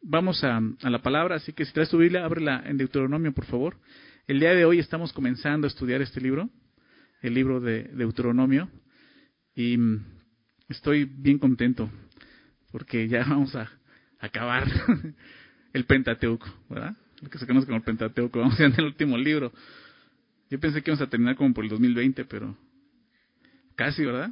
vamos a la palabra, así que si traes tu Biblia, ábrela en Deuteronomio, por favor. El día de hoy estamos comenzando a estudiar este libro, el libro de Deuteronomio, y estoy bien contento porque ya vamos a acabar el Pentateuco, ¿verdad? Lo que se conoce como el Pentateuco, vamos a ir en el último libro. Yo pensé que íbamos a terminar como por el 2020, pero casi, ¿verdad?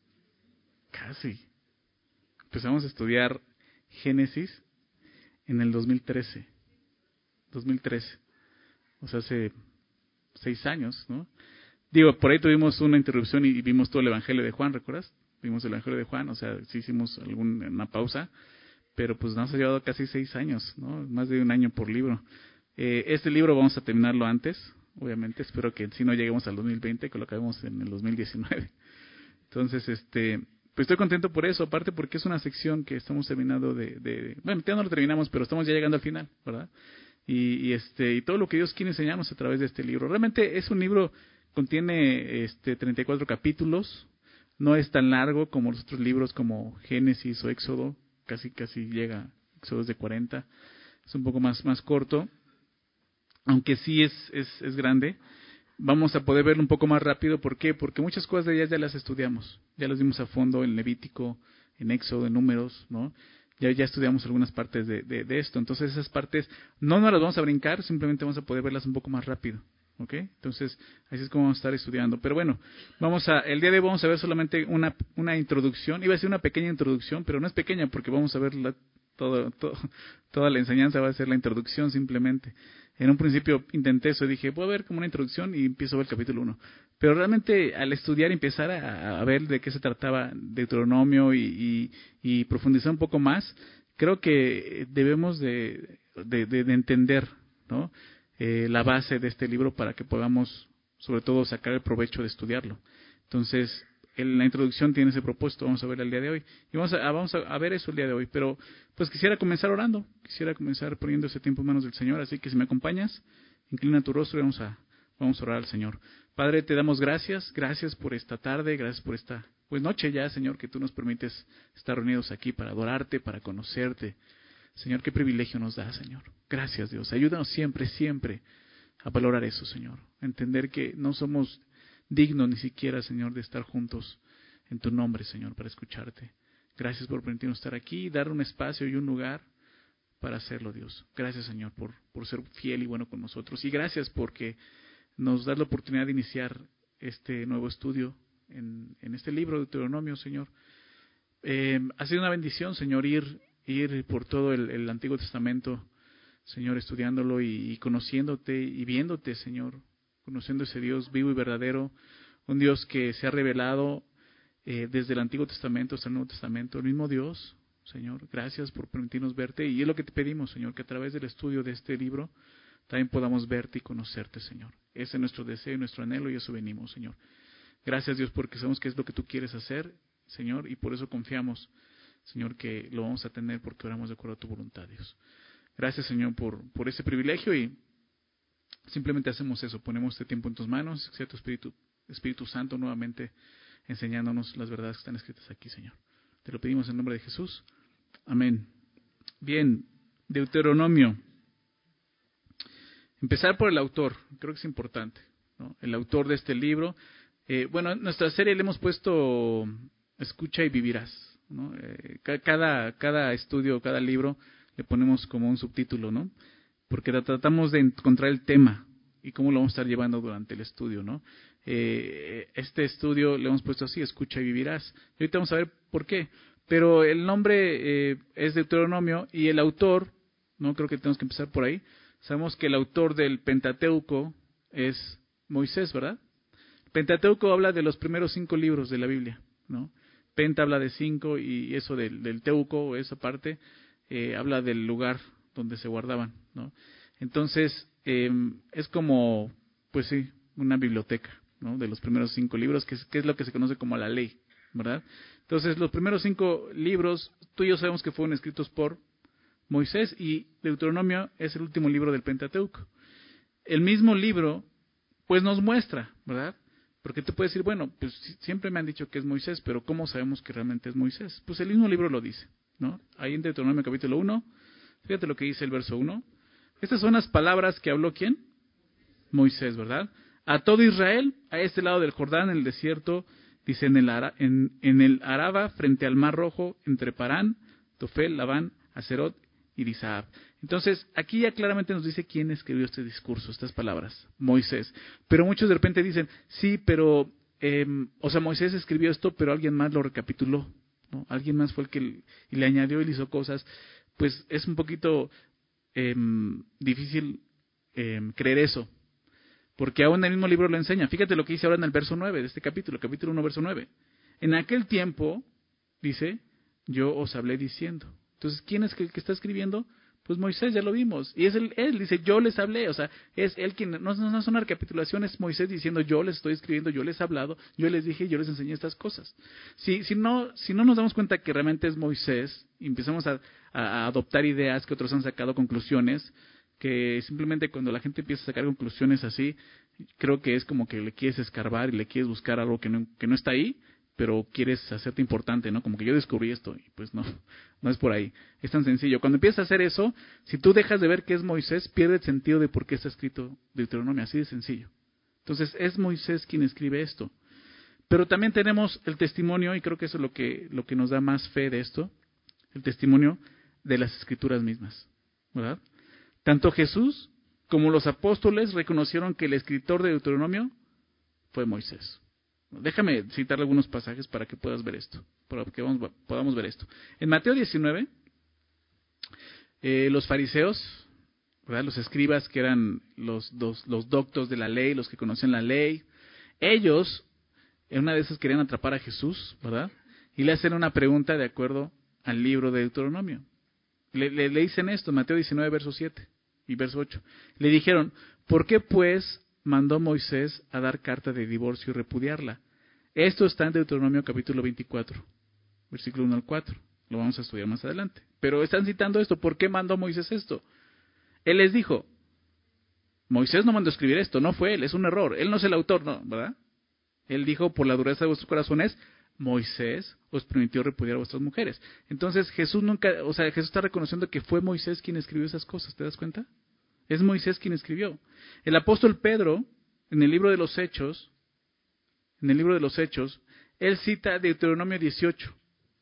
Casi. Empezamos a estudiar Génesis en el 2013. 2013. O sea, hace 6 años, ¿no? Digo, por ahí tuvimos una interrupción y vimos todo el Evangelio de Juan, ¿recuerdas? Vimos el Evangelio de Juan, o sea, sí hicimos una pausa, pero pues nos ha llevado casi 6 años, ¿no? Más de un año por libro. Este libro vamos a terminarlo antes, obviamente, espero que si no lleguemos al 2020, que lo acabemos en el 2019. Entonces, pues estoy contento por eso, aparte porque es una sección que estamos terminando bueno, ya no lo terminamos, pero estamos ya llegando al final, ¿verdad? Y todo lo que Dios quiere enseñarnos a través de este libro. Realmente es un libro, contiene 34 capítulos, no es tan largo como los otros libros como Génesis o Éxodo, casi llega, Éxodo es de 40, es un poco más corto, aunque sí es grande. Vamos a poder verlo un poco más rápido. ¿Por qué? Porque muchas cosas de ellas ya las estudiamos. Ya las vimos a fondo en Levítico, en Éxodo, en Números, ¿no? Ya estudiamos algunas partes de esto. Entonces esas partes no nos las vamos a brincar, simplemente vamos a poder verlas un poco más rápido. ¿Ok? Entonces así es como vamos a estar estudiando. Pero bueno, el día de hoy vamos a ver solamente una introducción. Iba a ser una pequeña introducción, pero no es pequeña porque vamos a ver toda la enseñanza va a ser la introducción simplemente. En un principio intenté eso, dije, voy a ver como una introducción y empiezo a ver el capítulo 1. Pero realmente al estudiar y empezar a ver de qué se trataba Deuteronomio y profundizar un poco más, creo que debemos de entender, ¿no? La base de este libro para que podamos, sobre todo, sacar el provecho de estudiarlo. Entonces, la introducción tiene ese propósito, vamos a ver el día de hoy. Y vamos a ver eso el día de hoy. Pero pues quisiera comenzar orando, quisiera comenzar poniendo ese tiempo en manos del Señor. Así que si me acompañas, inclina tu rostro y vamos a orar al Señor. Padre, te damos gracias por esta tarde, gracias por esta noche ya, Señor, que tú nos permites estar reunidos aquí para adorarte, para conocerte. Señor, qué privilegio nos da, Señor. Gracias, Dios. Ayúdanos siempre a valorar eso, Señor. A entender que no somos dignos ni siquiera, Señor, de estar juntos en tu nombre, Señor, para escucharte. Gracias por permitirnos estar aquí, dar un espacio y un lugar para hacerlo, Dios. Gracias, Señor, por ser fiel y bueno con nosotros. Y gracias porque nos das la oportunidad de iniciar este nuevo estudio en este libro de Deuteronomio, Señor. Ha sido una bendición, Señor, ir por todo el Antiguo Testamento, Señor, estudiándolo y conociéndote y viéndote, Señor, conociendo ese Dios vivo y verdadero, un Dios que se ha revelado desde el Antiguo Testamento hasta el Nuevo Testamento, el mismo Dios, Señor. Gracias por permitirnos verte y es lo que te pedimos, Señor, que a través del estudio de este libro también podamos verte y conocerte, Señor. Ese es nuestro deseo y nuestro anhelo y eso venimos, Señor. Gracias, Dios, porque sabemos que es lo que tú quieres hacer, Señor, y por eso confiamos, Señor, que lo vamos a tener porque oramos de acuerdo a tu voluntad, Dios. Gracias, Señor, por ese privilegio y simplemente hacemos eso, ponemos este tiempo en tus manos, que sea tu Espíritu Santo nuevamente enseñándonos las verdades que están escritas aquí, Señor. Te lo pedimos en nombre de Jesús. Amén. Bien, Deuteronomio. Empezar por el autor, creo que es importante, ¿no? El autor de este libro. Bueno, en nuestra serie le hemos puesto Escucha y vivirás, ¿no? Cada estudio, cada libro le ponemos como un subtítulo, ¿no? Porque tratamos de encontrar el tema y cómo lo vamos a estar llevando durante el estudio, ¿no? Este estudio le hemos puesto así, Escucha y vivirás. Y ahorita vamos a ver por qué. Pero el nombre es Deuteronomio y el autor, no creo que tenemos que empezar por ahí. Sabemos que el autor del Pentateuco es Moisés, ¿verdad? Pentateuco habla de los primeros 5 libros de la Biblia, ¿no? Penta habla de 5 y eso del Teuco, esa parte, habla del lugar donde se guardaban, ¿no? Entonces, es como, pues sí, una biblioteca, ¿no? De los primeros 5 libros, que es lo que se conoce como la ley, ¿verdad? Entonces, los primeros 5 libros, tú y yo sabemos que fueron escritos por Moisés y Deuteronomio es el último libro del Pentateuco. El mismo libro, pues nos muestra, ¿verdad? Porque tú puedes decir, bueno, pues siempre me han dicho que es Moisés, pero ¿cómo sabemos que realmente es Moisés? Pues el mismo libro lo dice, ¿no? Ahí en Deuteronomio capítulo 1 Fíjate lo que dice el verso 1. Estas son las palabras que habló ¿quién? Moisés, ¿verdad? A todo Israel, a este lado del Jordán, en el desierto, dice en el Araba, frente al Mar Rojo, entre Parán, Tofel, Labán, Aserot y Disahab. Entonces, aquí ya claramente nos dice quién escribió este discurso, estas palabras, Moisés. Pero muchos de repente dicen, sí, pero, Moisés escribió esto, pero alguien más lo recapituló, ¿no? Alguien más fue el que y le añadió y le hizo cosas. Pues es un poquito difícil creer eso, porque aún el mismo libro lo enseña. Fíjate lo que dice ahora en el verso 9 de este capítulo 1, verso 9. En aquel tiempo, dice, yo os hablé diciendo. Entonces, ¿quién es el que está escribiendo? Pues Moisés, ya lo vimos. Y es él dice, yo les hablé. O sea, es él quien, no es una recapitulación, es Moisés diciendo, yo les estoy escribiendo, yo les he hablado, yo les dije, yo les enseñé estas cosas. Si no nos damos cuenta que realmente es Moisés, y empezamos a adoptar ideas que otros han sacado conclusiones, que simplemente cuando la gente empieza a sacar conclusiones así, creo que es como que le quieres escarbar y le quieres buscar algo que no está ahí, pero quieres hacerte importante, ¿no? Como que yo descubrí esto, y pues no es por ahí. Es tan sencillo. Cuando empiezas a hacer eso, si tú dejas de ver que es Moisés, pierde el sentido de por qué está escrito Deuteronomio, así de sencillo. Entonces, es Moisés quien escribe esto. Pero también tenemos el testimonio, y creo que eso es lo que nos da más fe de esto, el testimonio de las Escrituras mismas, ¿verdad? Tanto Jesús como los apóstoles reconocieron que el escritor de Deuteronomio fue Moisés. Déjame citar algunos pasajes para que puedas ver esto, para que podamos ver esto. En Mateo 19, los fariseos, ¿verdad? Los escribas que eran los doctos de la ley, los que conocían la ley, ellos, en una de esas querían atrapar a Jesús, ¿verdad? Y le hacen una pregunta de acuerdo al libro de Deuteronomio. Le dicen esto, Mateo 19, verso 7 y verso 8. Le dijeron, ¿por qué pues mandó Moisés a dar carta de divorcio y repudiarla? Esto está en Deuteronomio capítulo 24, versículo 1 al 4. Lo vamos a estudiar más adelante. Pero están citando esto. ¿Por qué mandó Moisés esto? Él les dijo, Moisés no mandó escribir esto, no fue él, es un error. Él no es el autor, no, ¿verdad? Él dijo, por la dureza de vuestros corazones, Moisés os permitió repudiar a vuestras mujeres. Entonces Jesús Jesús está reconociendo que fue Moisés quien escribió esas cosas, ¿te das cuenta? Es Moisés quien escribió. El apóstol Pedro, en el libro de los Hechos, él cita Deuteronomio 18,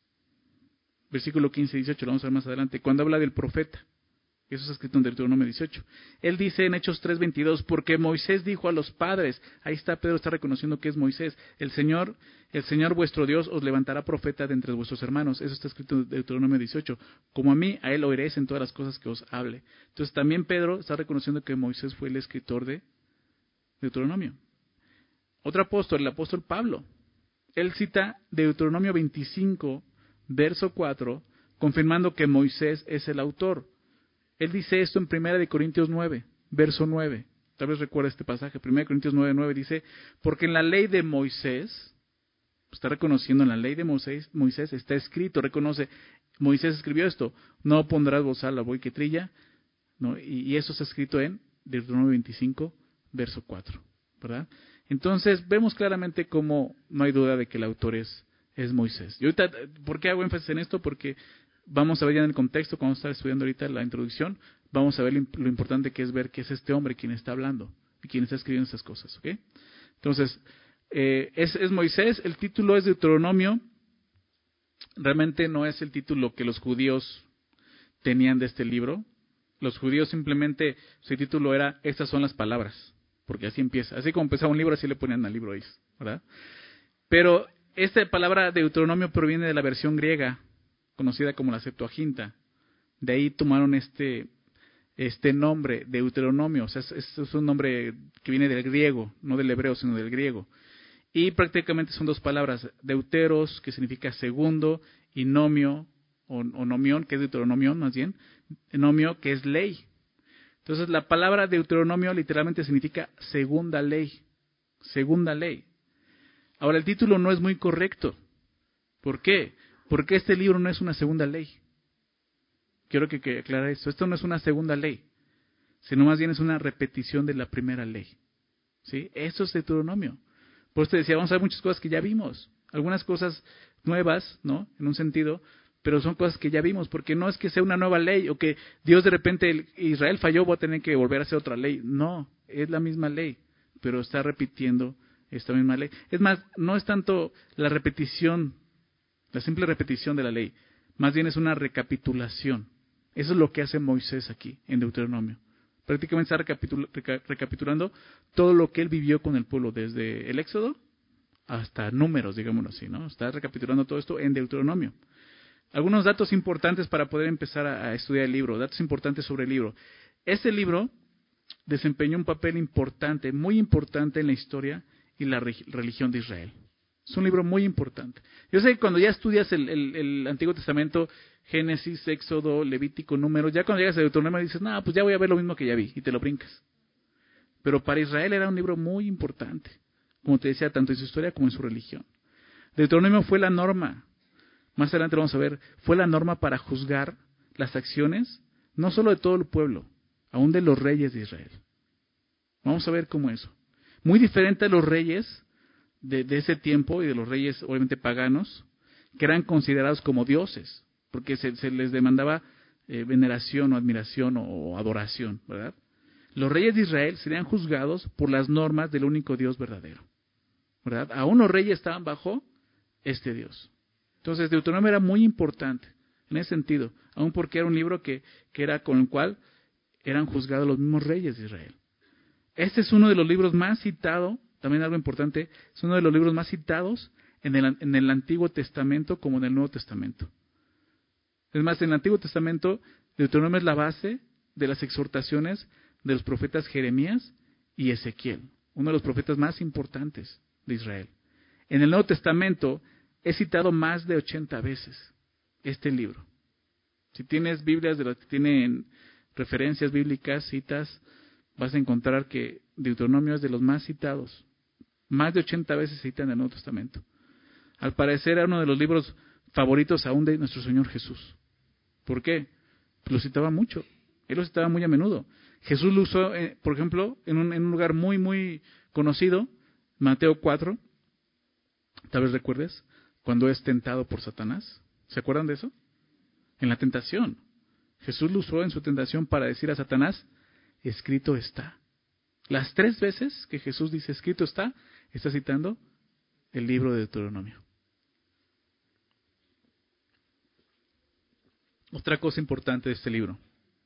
versículo 15 y 18, lo vamos a ver más adelante, cuando habla del profeta. Eso está escrito en Deuteronomio 18. Él dice en Hechos 3:22, porque Moisés dijo a los padres, ahí está, Pedro está reconociendo que es Moisés, el Señor vuestro Dios os levantará profeta de entre vuestros hermanos. Eso está escrito en Deuteronomio 18. Como a mí, a él oiréis en todas las cosas que os hable. Entonces también Pedro está reconociendo que Moisés fue el escritor de Deuteronomio. Otro apóstol, el apóstol Pablo, él cita Deuteronomio 25, verso 4, confirmando que Moisés es el autor. Él dice esto en 1 Corintios 9, verso 9. Tal vez recuerda este pasaje. 1 Corintios 9, 9 dice, porque en la ley de Moisés, está reconociendo en la ley de Moisés está escrito, reconoce, Moisés escribió esto, no pondrás bozal a buey que trilla, ¿no? Y eso está escrito en Deuteronomio 25, verso 4, ¿verdad? Entonces, vemos claramente cómo no hay duda de que el autor es Moisés. Y ahorita, ¿por qué hago énfasis en esto? Porque vamos a ver ya en el contexto, cuando está estudiando ahorita la introducción, vamos a ver lo importante que es ver que es este hombre quien está hablando y quien está escribiendo estas cosas, ¿ok? Entonces, es Moisés, el título es Deuteronomio, realmente no es el título que los judíos tenían de este libro. Los judíos simplemente, su título era, estas son las palabras, porque así empieza, así como empezaba un libro, así le ponían al libro, ¿verdad? Pero esta palabra Deuteronomio proviene de la versión griega, conocida como la Septuaginta. De ahí tomaron este nombre, Deuteronomio. O sea, es un nombre que viene del griego, no del hebreo, sino del griego. Y prácticamente son dos palabras, deuteros, que significa segundo, y nomio, o nomión, que es deuteronomión más bien, nomio, que es ley. Entonces, la palabra Deuteronomio literalmente significa segunda ley. Segunda ley. Ahora, el título no es muy correcto. ¿Por qué? Porque este libro no es una segunda ley. Quiero que aclare esto. Esto no es una segunda ley, sino más bien es una repetición de la primera ley. ¿Sí? Eso es Deuteronomio. Por eso te decía, vamos a ver muchas cosas que ya vimos. Algunas cosas nuevas, ¿no? En un sentido, pero son cosas que ya vimos, porque no es que sea una nueva ley o que Dios de repente, Israel falló, voy a tener que volver a hacer otra ley. No, es la misma ley, pero está repitiendo esta misma ley. Es más, no es tanto la repetición, la simple repetición de la ley, más bien es una recapitulación. Eso es lo que hace Moisés aquí en Deuteronomio. Prácticamente está recapitulando todo lo que él vivió con el pueblo, desde el Éxodo hasta Números, digámoslo así, ¿no? Está recapitulando todo esto en Deuteronomio. Algunos datos importantes para poder empezar a estudiar el libro, datos importantes sobre el libro. Este libro desempeñó un papel importante, muy importante en la historia y la religión de Israel. Es un libro muy importante. Yo sé que cuando ya estudias el Antiguo Testamento, Génesis, Éxodo, Levítico, Números, ya cuando llegas a Deuteronomio dices, no, pues ya voy a ver lo mismo que ya vi, y te lo brincas. Pero para Israel era un libro muy importante, como te decía, tanto en su historia como en su religión. Deuteronomio fue la norma, más adelante lo vamos a ver, fue la norma para juzgar las acciones, no solo de todo el pueblo, aún de los reyes de Israel. Vamos a ver cómo eso. Muy diferente a los reyes de ese tiempo y de los reyes obviamente paganos, que eran considerados como dioses, porque se les demandaba veneración o admiración o adoración, ¿verdad? Los reyes de Israel serían juzgados por las normas del único Dios verdadero, ¿verdad? Aún los reyes estaban bajo este Dios. Entonces Deuteronomio era muy importante en ese sentido, aún porque era un libro que era con el cual eran juzgados los mismos reyes de Israel. Este es uno de los libros más citados, también algo importante, es uno de los libros más citados en el Antiguo Testamento como en el Nuevo Testamento. Es más, en el Antiguo Testamento, Deuteronomio es la base de las exhortaciones de los profetas Jeremías y Ezequiel, uno de los profetas más importantes de Israel. En el Nuevo Testamento es citado más de 80 veces este libro. Si tienes Biblias de las que tienen referencias bíblicas, citas, vas a encontrar que Deuteronomio es de los más citados. Más de 80 veces se cita en el Nuevo Testamento. Al parecer era uno de los libros favoritos aún de nuestro Señor Jesús. ¿Por qué? Pues lo citaba mucho. Él lo citaba muy a menudo. Jesús lo usó, por ejemplo, en un lugar muy, muy conocido, Mateo 4. Tal vez recuerdes, cuando es tentado por Satanás. ¿Se acuerdan de eso? En la tentación. Jesús lo usó en su tentación para decir a Satanás, escrito está. Las 3 veces que Jesús dice escrito está citando el libro de Deuteronomio. Otra cosa importante de este libro.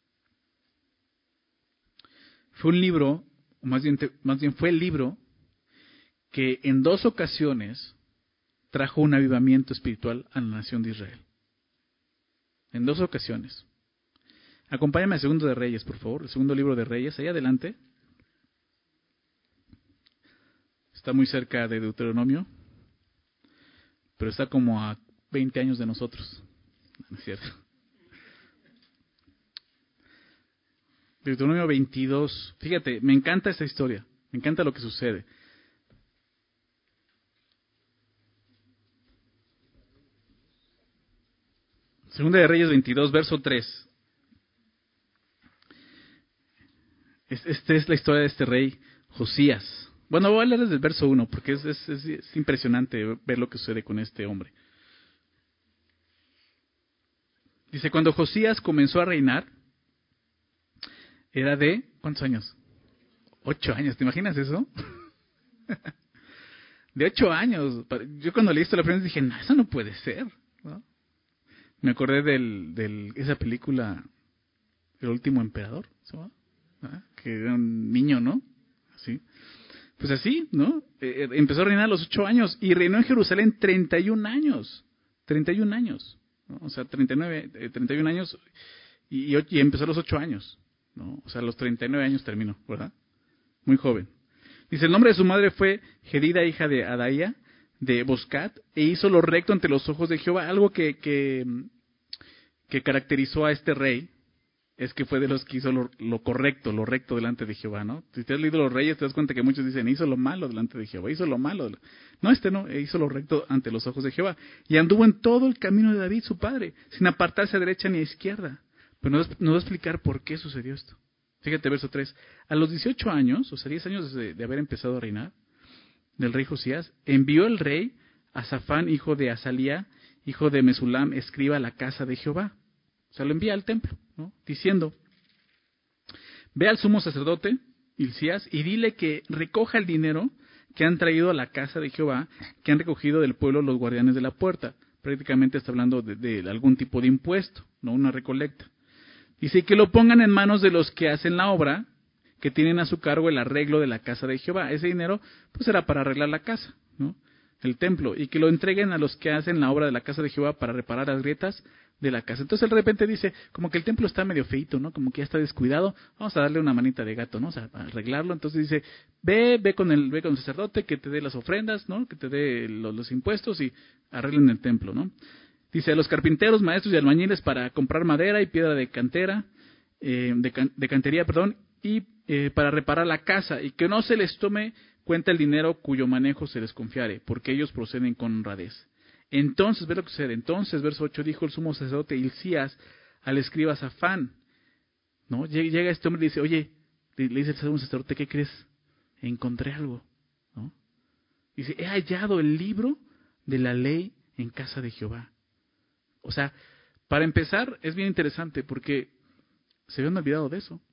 Fue un libro, o más bien fue el libro que en 2 ocasiones trajo un avivamiento espiritual a la nación de Israel. En 2 ocasiones. Acompáñame al segundo de Reyes, por favor. El segundo libro de Reyes, ahí adelante. Está muy cerca de Deuteronomio, pero está como a 20 años de nosotros. ¿No es cierto? Deuteronomio 22. Fíjate, me encanta esta historia. Me encanta lo que sucede. Segunda de Reyes 22, verso 3. Esta es la historia de este rey, Josías. Bueno, voy a leer desde el verso 1, porque es impresionante ver lo que sucede con este hombre. Dice, cuando Josías comenzó a reinar, era de, ¿cuántos años? 8 años, ¿te imaginas eso? De 8 años. Yo cuando leí esto la primera vez dije, no, eso no puede ser, ¿no? Me acordé de esa película, El último emperador, ¿sabes? ¿Ah? Que era un niño, ¿no? Así. Pues así, ¿no? Empezó a reinar a los 8 años y reinó en Jerusalén 31 años. 31 años, ¿no? O sea, 31 años y empezó a los 8 años, ¿no? O sea, a los 39 años terminó, ¿verdad? Muy joven. Dice, el nombre de su madre fue Jedida, hija de Adaía, de Boscat, e hizo lo recto ante los ojos de Jehová. Algo que caracterizó a este rey es que fue de los que hizo lo correcto, lo recto delante de Jehová, ¿no? Si te has leído los reyes, te das cuenta que muchos dicen, hizo lo malo delante de Jehová, hizo lo malo. No, no, hizo lo recto ante los ojos de Jehová. Y anduvo en todo el camino de David, su padre, sin apartarse a derecha ni a izquierda. Pero nos va a explicar por qué sucedió esto. Fíjate, verso 3. A los 18 años, o sea, 10 años de haber empezado a reinar, del rey Josías, envió el rey a Safán, hijo de Azalía, hijo de Mesulam, escriba a la casa de Jehová. O sea, lo envía al templo, ¿no? Diciendo, ve al sumo sacerdote, Hilcías, y dile que recoja el dinero que han traído a la casa de Jehová, que han recogido del pueblo los guardianes de la puerta. Prácticamente está hablando de algún tipo de impuesto, no una recolecta. Dice que lo pongan en manos de los que hacen la obra, que tienen a su cargo el arreglo de la casa de Jehová. Ese dinero, pues era para arreglar la casa, ¿no? El templo, y que lo entreguen a los que hacen la obra de la casa de Jehová para reparar las grietas de la casa. Entonces de repente dice, como que el templo está medio feito, ¿no? Como que ya está descuidado, vamos a darle una manita de gato, ¿no? O sea, para arreglarlo. Entonces dice, ve con el sacerdote que te dé las ofrendas, ¿no? Que te dé los impuestos y arreglen el templo, ¿no? Dice, a los carpinteros, maestros y albañiles para comprar madera y piedra de cantera, de cantería, perdón, y para reparar la casa, y que no se les tome cuenta el dinero cuyo manejo se les confiare, porque ellos proceden con honradez. Entonces, ve lo que sucede. Entonces, verso 8, dijo el sumo sacerdote Hilcías al escriba Safán, ¿no? Llega este hombre y dice, oye, le dice el sumo sacerdote, ¿qué crees? Encontré algo, ¿no? Dice, he hallado el libro de la ley en casa de Jehová. O sea, para empezar, es bien interesante porque se habían olvidado de eso.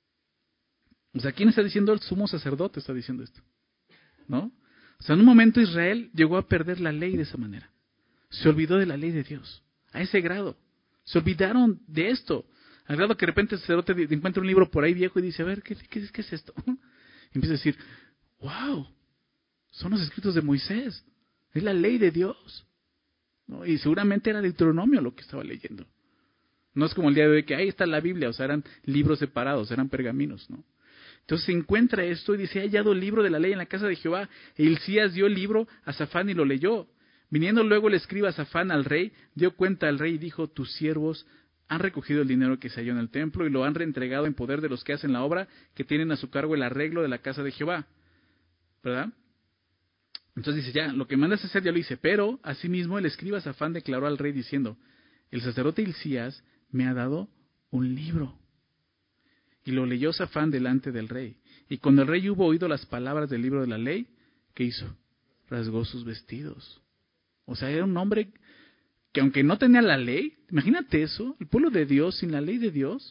O sea, ¿quién está diciendo? El sumo sacerdote está diciendo esto, ¿no? O sea, en un momento Israel llegó a perder la ley de esa manera. Se olvidó de la ley de Dios, a ese grado. Se olvidaron de esto, al grado que de repente el sacerdote encuentra un libro por ahí viejo y dice, a ver, ¿qué es esto? Y empieza a decir, wow, son los escritos de Moisés, es la ley de Dios, ¿no? Y seguramente era Deuteronomio lo que estaba leyendo. No es como el día de hoy que ahí está la Biblia, o sea, eran libros separados, eran pergaminos, ¿no? Entonces se encuentra esto y dice, he hallado el libro de la ley en la casa de Jehová. E Hilcías dio el libro a Safán y lo leyó. Viniendo luego el escriba Safán al rey, dio cuenta al rey y dijo, tus siervos han recogido el dinero que se halló en el templo y lo han reentregado en poder de los que hacen la obra, que tienen a su cargo el arreglo de la casa de Jehová. ¿Verdad? Entonces dice, ya, lo que mandas hacer ya lo hice. Pero, asimismo, el escriba Safán declaró al rey diciendo, el sacerdote Hilcías me ha dado un libro. Y lo leyó Safán delante del rey. Y cuando el rey hubo oído las palabras del libro de la ley, ¿qué hizo? Rasgó sus vestidos. O sea, era un hombre que aunque no tenía la ley, imagínate eso, el pueblo de Dios sin la ley de Dios.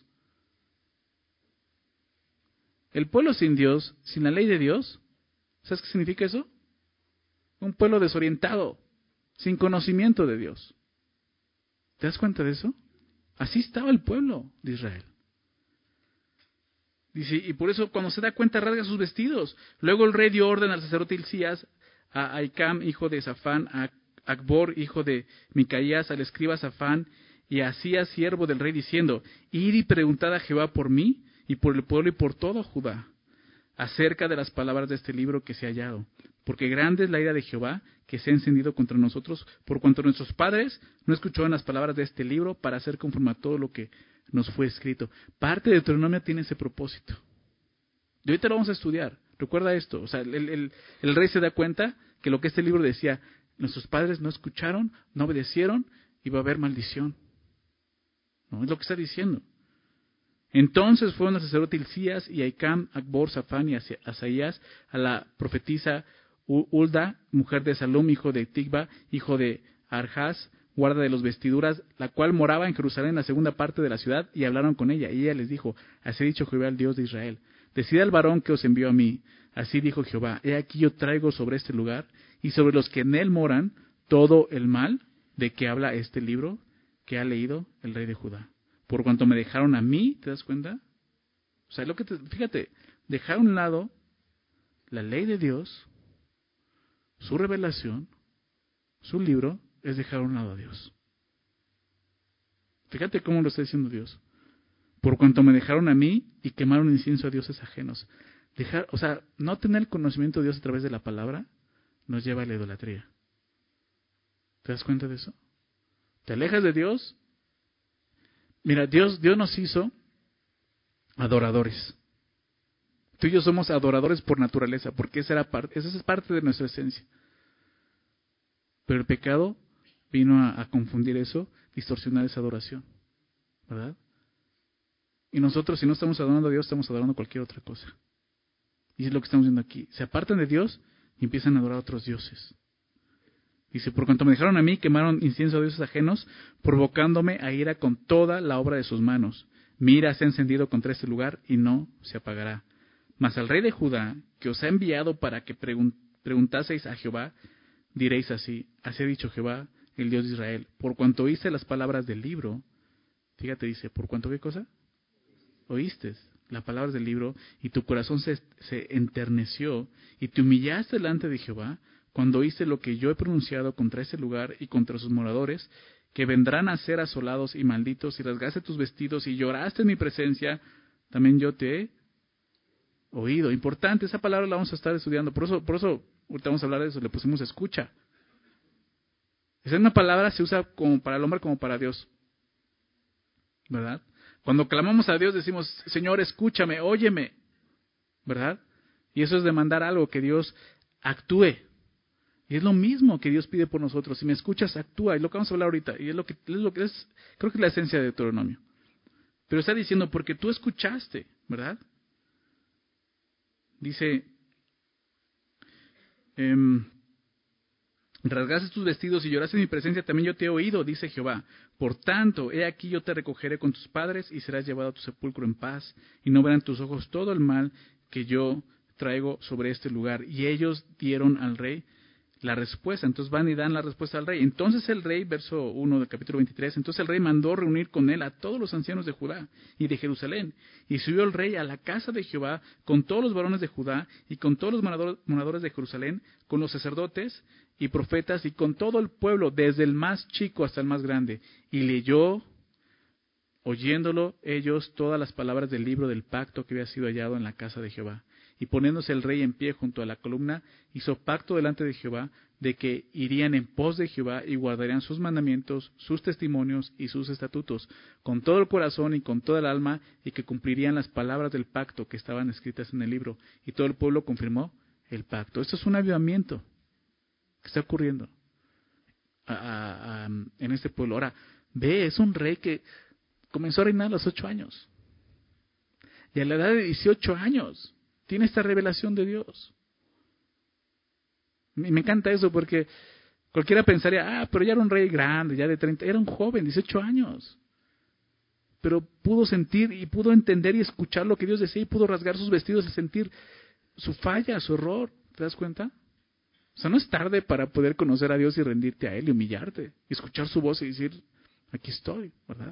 El pueblo sin Dios, sin la ley de Dios, ¿sabes qué significa eso? Un pueblo desorientado, sin conocimiento de Dios. ¿Te das cuenta de eso? Así estaba el pueblo de Israel. Dice, y por eso cuando se da cuenta rasga sus vestidos. Luego el rey dio orden al sacerdote Hilcías, a Ahicam, hijo de Safán, a Acbor, hijo de Micaías, al escriba Safán, y a Asías, siervo del rey, diciendo, id y preguntad a Jehová por mí, y por el pueblo y por todo Judá, acerca de las palabras de este libro que se ha hallado. Porque grande es la ira de Jehová, que se ha encendido contra nosotros, por cuanto nuestros padres no escucharon las palabras de este libro, para hacer conforme a todo lo que nos fue escrito. Parte de Deuteronomio tiene ese propósito. Y ahorita lo vamos a estudiar. Recuerda esto. O sea, el rey se da cuenta que lo que este libro decía, nuestros padres no escucharon, no obedecieron, y va a haber maldición. No es lo que está diciendo. Entonces fueron el sacerdote Hilcías y Ahicam, Acbor, Safán y Asaías a la profetisa Hulda, mujer de Salum, hijo de Tigba, hijo de Arjaz, guarda de los vestiduras, la cual moraba en Jerusalén, en la segunda parte de la ciudad, y hablaron con ella. Y ella les dijo, así ha dicho Jehová, el Dios de Israel, decid al varón que os envió a mí, así dijo Jehová, he aquí yo traigo sobre este lugar, y sobre los que en él moran, todo el mal de que habla este libro que ha leído el rey de Judá. Por cuanto me dejaron a mí, ¿te das cuenta? O sea, fíjate, dejar a un lado la ley de Dios, su revelación, su libro, es dejar a un lado a Dios. Fíjate cómo lo está diciendo Dios. Por cuanto me dejaron a mí y quemaron incienso a dioses ajenos. O sea, no tener conocimiento de Dios a través de la palabra nos lleva a la idolatría. ¿Te das cuenta de eso? Te alejas de Dios. Mira, Dios nos hizo adoradores. Tú y yo somos adoradores por naturaleza, porque esa es parte de nuestra esencia. Pero el pecado vino a confundir eso, distorsionar esa adoración, ¿verdad? Y nosotros, si no estamos adorando a Dios, estamos adorando cualquier otra cosa. Y es lo que estamos viendo aquí. Se apartan de Dios y empiezan a adorar a otros dioses. Dice, por cuanto me dejaron a mí, quemaron incienso a dioses ajenos, provocándome a ira con toda la obra de sus manos. Mi ira se ha encendido contra este lugar y no se apagará. Mas al rey de Judá, que os ha enviado para que preguntaseis a Jehová, diréis así, así ha dicho Jehová, el Dios de Israel, por cuanto oíste las palabras del libro, fíjate, dice, ¿por cuanto qué cosa? Oíste las palabras del libro, y tu corazón se enterneció, y te humillaste delante de Jehová, cuando oíste lo que yo he pronunciado contra ese lugar y contra sus moradores, que vendrán a ser asolados y malditos, y rasgaste tus vestidos, y lloraste en mi presencia, también yo te he oído. Importante, esa palabra la vamos a estar estudiando, por eso ahorita vamos a hablar de eso, le pusimos escucha. Esa una palabra se usa como para el hombre como para Dios, ¿verdad? Cuando clamamos a Dios decimos, Señor, escúchame, óyeme, ¿verdad? Y eso es demandar algo, que Dios actúe. Y es lo mismo que Dios pide por nosotros. Si me escuchas, actúa. Y lo que vamos a hablar ahorita, y es lo que es, creo que es la esencia de Deuteronomio. Pero está diciendo, porque tú escuchaste, ¿verdad? Dice, rasgaste tus vestidos y lloraste en mi presencia, también yo te he oído, dice Jehová. Por tanto, he aquí yo te recogeré con tus padres y serás llevado a tu sepulcro en paz, y no verán tus ojos todo el mal que yo traigo sobre este lugar. Y ellos dieron al rey la respuesta. Entonces van y dan la respuesta al rey. Entonces el rey, verso 1 del capítulo 23, entonces el rey mandó reunir con él a todos los ancianos de Judá y de Jerusalén. Y subió el rey a la casa de Jehová con todos los varones de Judá y con todos los moradores de Jerusalén, con los sacerdotes y profetas y con todo el pueblo, desde el más chico hasta el más grande. Y leyó, oyéndolo ellos, todas las palabras del libro del pacto que había sido hallado en la casa de Jehová. Y poniéndose el rey en pie junto a la columna, hizo pacto delante de Jehová, de que irían en pos de Jehová y guardarían sus mandamientos, sus testimonios y sus estatutos, con todo el corazón y con toda el alma, y que cumplirían las palabras del pacto que estaban escritas en el libro. Y todo el pueblo confirmó el pacto. Esto es un avivamiento que está ocurriendo en este pueblo. Ahora, ve, es un rey que comenzó a reinar a los 8 años. Y a la edad de 18 años tiene esta revelación de Dios. Y me encanta eso porque cualquiera pensaría, pero ya era un rey grande, ya de 30, era un joven, 18 años. Pero pudo sentir y pudo entender y escuchar lo que Dios decía y pudo rasgar sus vestidos y sentir su falla, su error. ¿Te das cuenta? O sea, no es tarde para poder conocer a Dios y rendirte a Él y humillarte, y escuchar su voz y decir, aquí estoy, ¿verdad?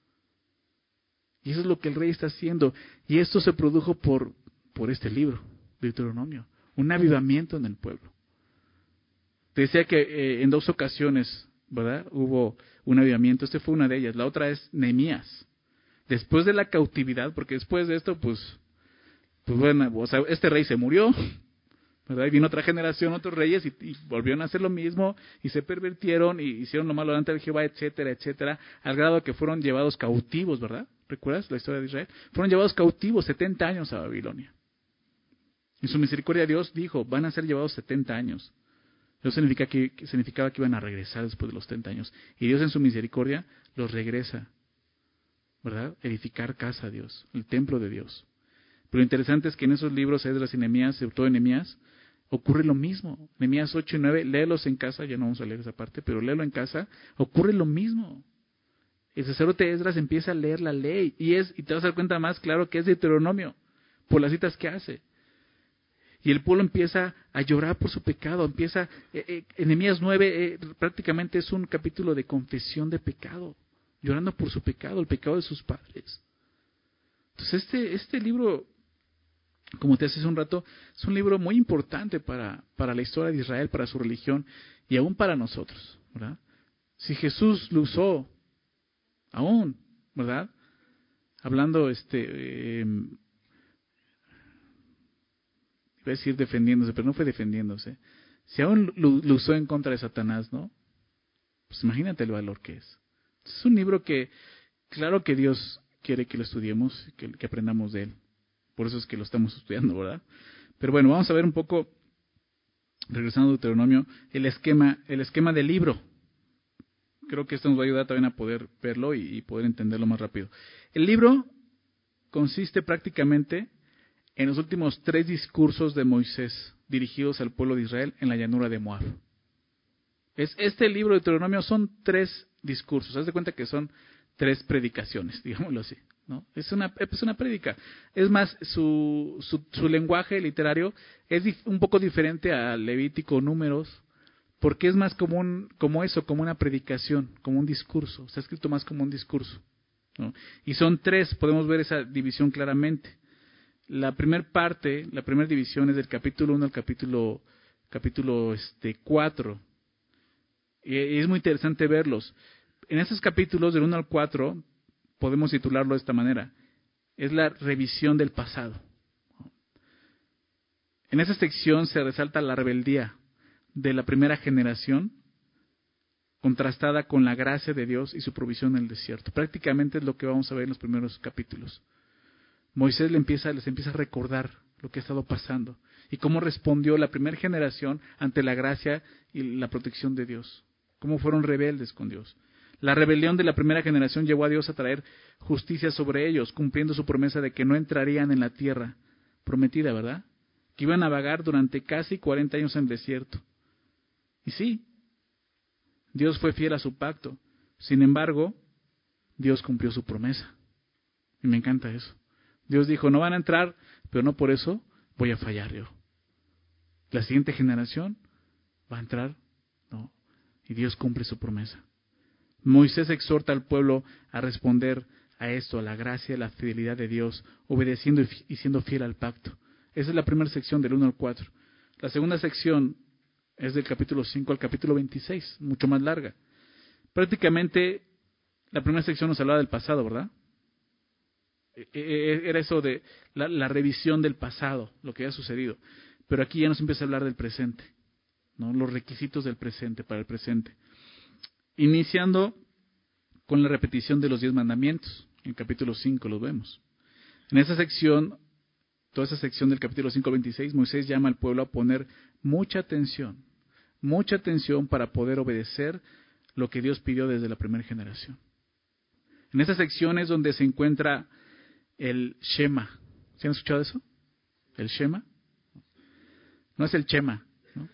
Y eso es lo que el rey está haciendo. Y esto se produjo por este libro, Deuteronomio, un avivamiento en el pueblo. Te decía que en 2 ocasiones, ¿verdad?, hubo un avivamiento. Esta fue una de ellas. La otra es Nehemías. Después de la cautividad, porque después de esto, pues bueno, o sea, este rey se murió, ¿verdad? Y vino otra generación, otros reyes, y volvieron a hacer lo mismo, y se pervirtieron, y hicieron lo malo delante de Jehová, etcétera, etcétera, al grado que fueron llevados cautivos, ¿verdad? ¿Recuerdas la historia de Israel? Fueron llevados cautivos 70 años a Babilonia. En su misericordia Dios dijo, van a ser llevados 70 años. Eso significaba que iban a regresar después de los 70 años. Y Dios en su misericordia los regresa, ¿verdad? Edificar casa a Dios, el templo de Dios. Pero lo interesante es que en esos libros, Esdras y Nehemías, sobre todo en Nehemías, ocurre lo mismo. Nehemías 8 y 9, léelos en casa, ya no vamos a leer esa parte, pero léelo en casa, ocurre lo mismo. El sacerdote Esdras empieza a leer la ley y te vas a dar cuenta más claro que es Deuteronomio, por las citas que hace. Y el pueblo empieza a llorar por su pecado. En Nehemías 9 prácticamente es un capítulo de confesión de pecado, llorando por su pecado, el pecado de sus padres. Entonces este libro, como te decía hace un rato, es un libro muy importante para la historia de Israel, para su religión y aún para nosotros, ¿verdad? Si Jesús lo usó, aún, ¿verdad? Hablando, iba a decir defendiéndose, pero no fue defendiéndose. Si aún lo usó en contra de Satanás, ¿no? Pues imagínate el valor que es. Es un libro que, claro que Dios quiere que lo estudiemos, que aprendamos de él. Por eso es que lo estamos estudiando, ¿verdad? Pero bueno, vamos a ver un poco, regresando a Deuteronomio, el esquema del libro. Creo que esto nos va a ayudar también a poder verlo y poder entenderlo más rápido. El libro consiste prácticamente en los últimos 3 discursos de Moisés dirigidos al pueblo de Israel en la llanura de Moab. Este libro de Deuteronomio son 3 discursos. Haz de cuenta que son 3 predicaciones, digámoslo así, ¿no? Es una prédica. Es más, su lenguaje literario es un poco diferente a Levítico, Números, porque es más como una predicación, como un discurso. Está escrito más como un discurso, ¿no? Y son 3, podemos ver esa división claramente. La primera división es del capítulo 1 al capítulo 4. Y es muy interesante verlos. En esos capítulos, del 1 al 4, podemos titularlo de esta manera. Es la revisión del pasado. En esa sección se resalta la rebeldía de la primera generación, contrastada con la gracia de Dios y su provisión en el desierto. Prácticamente es lo que vamos a ver en los primeros capítulos. Moisés les empieza a recordar lo que ha estado pasando y cómo respondió la primera generación ante la gracia y la protección de Dios. Cómo fueron rebeldes con Dios. La rebelión de la primera generación llevó a Dios a traer justicia sobre ellos, cumpliendo su promesa de que no entrarían en la tierra prometida, ¿verdad? Que iban a vagar durante casi 40 años en el desierto. Y sí, Dios fue fiel a su pacto. Sin embargo, Dios cumplió su promesa. Y me encanta eso. Dios dijo, no van a entrar, pero no por eso voy a fallar yo. La siguiente generación va a entrar, ¿no? Y Dios cumple su promesa. Moisés exhorta al pueblo a responder a esto, a la gracia y la fidelidad de Dios, obedeciendo y siendo fiel al pacto. Esa es la primera sección del 1 al 4. La segunda sección es del capítulo 5 al capítulo 26, mucho más larga. Prácticamente, la primera sección nos hablaba del pasado, ¿verdad? Era eso de la revisión del pasado, lo que había sucedido. Pero aquí ya nos empieza a hablar del presente, ¿no? Los requisitos del presente, para el presente. Iniciando con la repetición de los 10 mandamientos. En el capítulo 5 los vemos. En esa sección, toda esa sección del capítulo 5 al 26, Moisés llama al pueblo a poner mucha atención para poder obedecer lo que Dios pidió desde la primera generación. En esa sección es donde se encuentra el Shema. ¿Se han escuchado eso? ¿El Shema? No es el Shema, ¿no?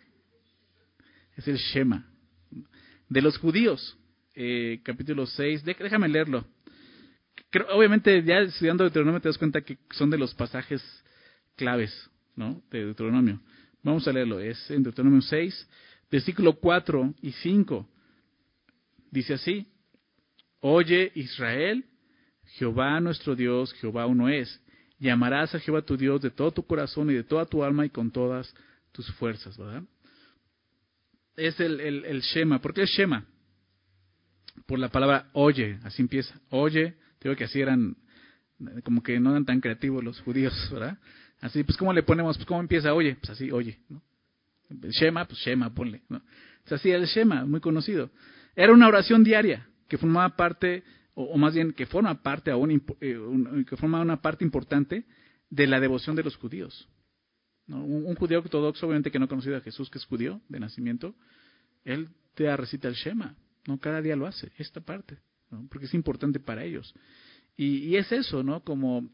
Es el Shema. De los judíos, capítulo 6, déjame leerlo. Obviamente, ya estudiando Deuteronomio te das cuenta que son de los pasajes claves, ¿no? De Deuteronomio. Vamos a leerlo. Es en Deuteronomio 6, versículo 4 y 5. Dice así: Oye, Israel, Jehová nuestro Dios, Jehová uno es. Y amarás a Jehová tu Dios de todo tu corazón y de toda tu alma y con todas tus fuerzas, ¿verdad? Es el Shema. ¿Por qué el Shema? Por la palabra oye, así empieza. Oye, digo que así eran, como que no eran tan creativos los judíos, ¿verdad? Así, pues ¿cómo le ponemos? Pues ¿cómo empieza? Oye, pues así, oye, ¿no? El Shema, pues Shema, ponle, ¿no? Es así el Shema, muy conocido. Era una oración diaria que formaba parte, o más bien que forma parte aún, que forma una parte importante de la devoción de los judíos, ¿no? Un judío ortodoxo, obviamente que no ha conocido a Jesús, que es judío de nacimiento, él te recita el Shema, ¿no? Cada día lo hace, esta parte, ¿no? Porque es importante para ellos. Y es eso, ¿no? Como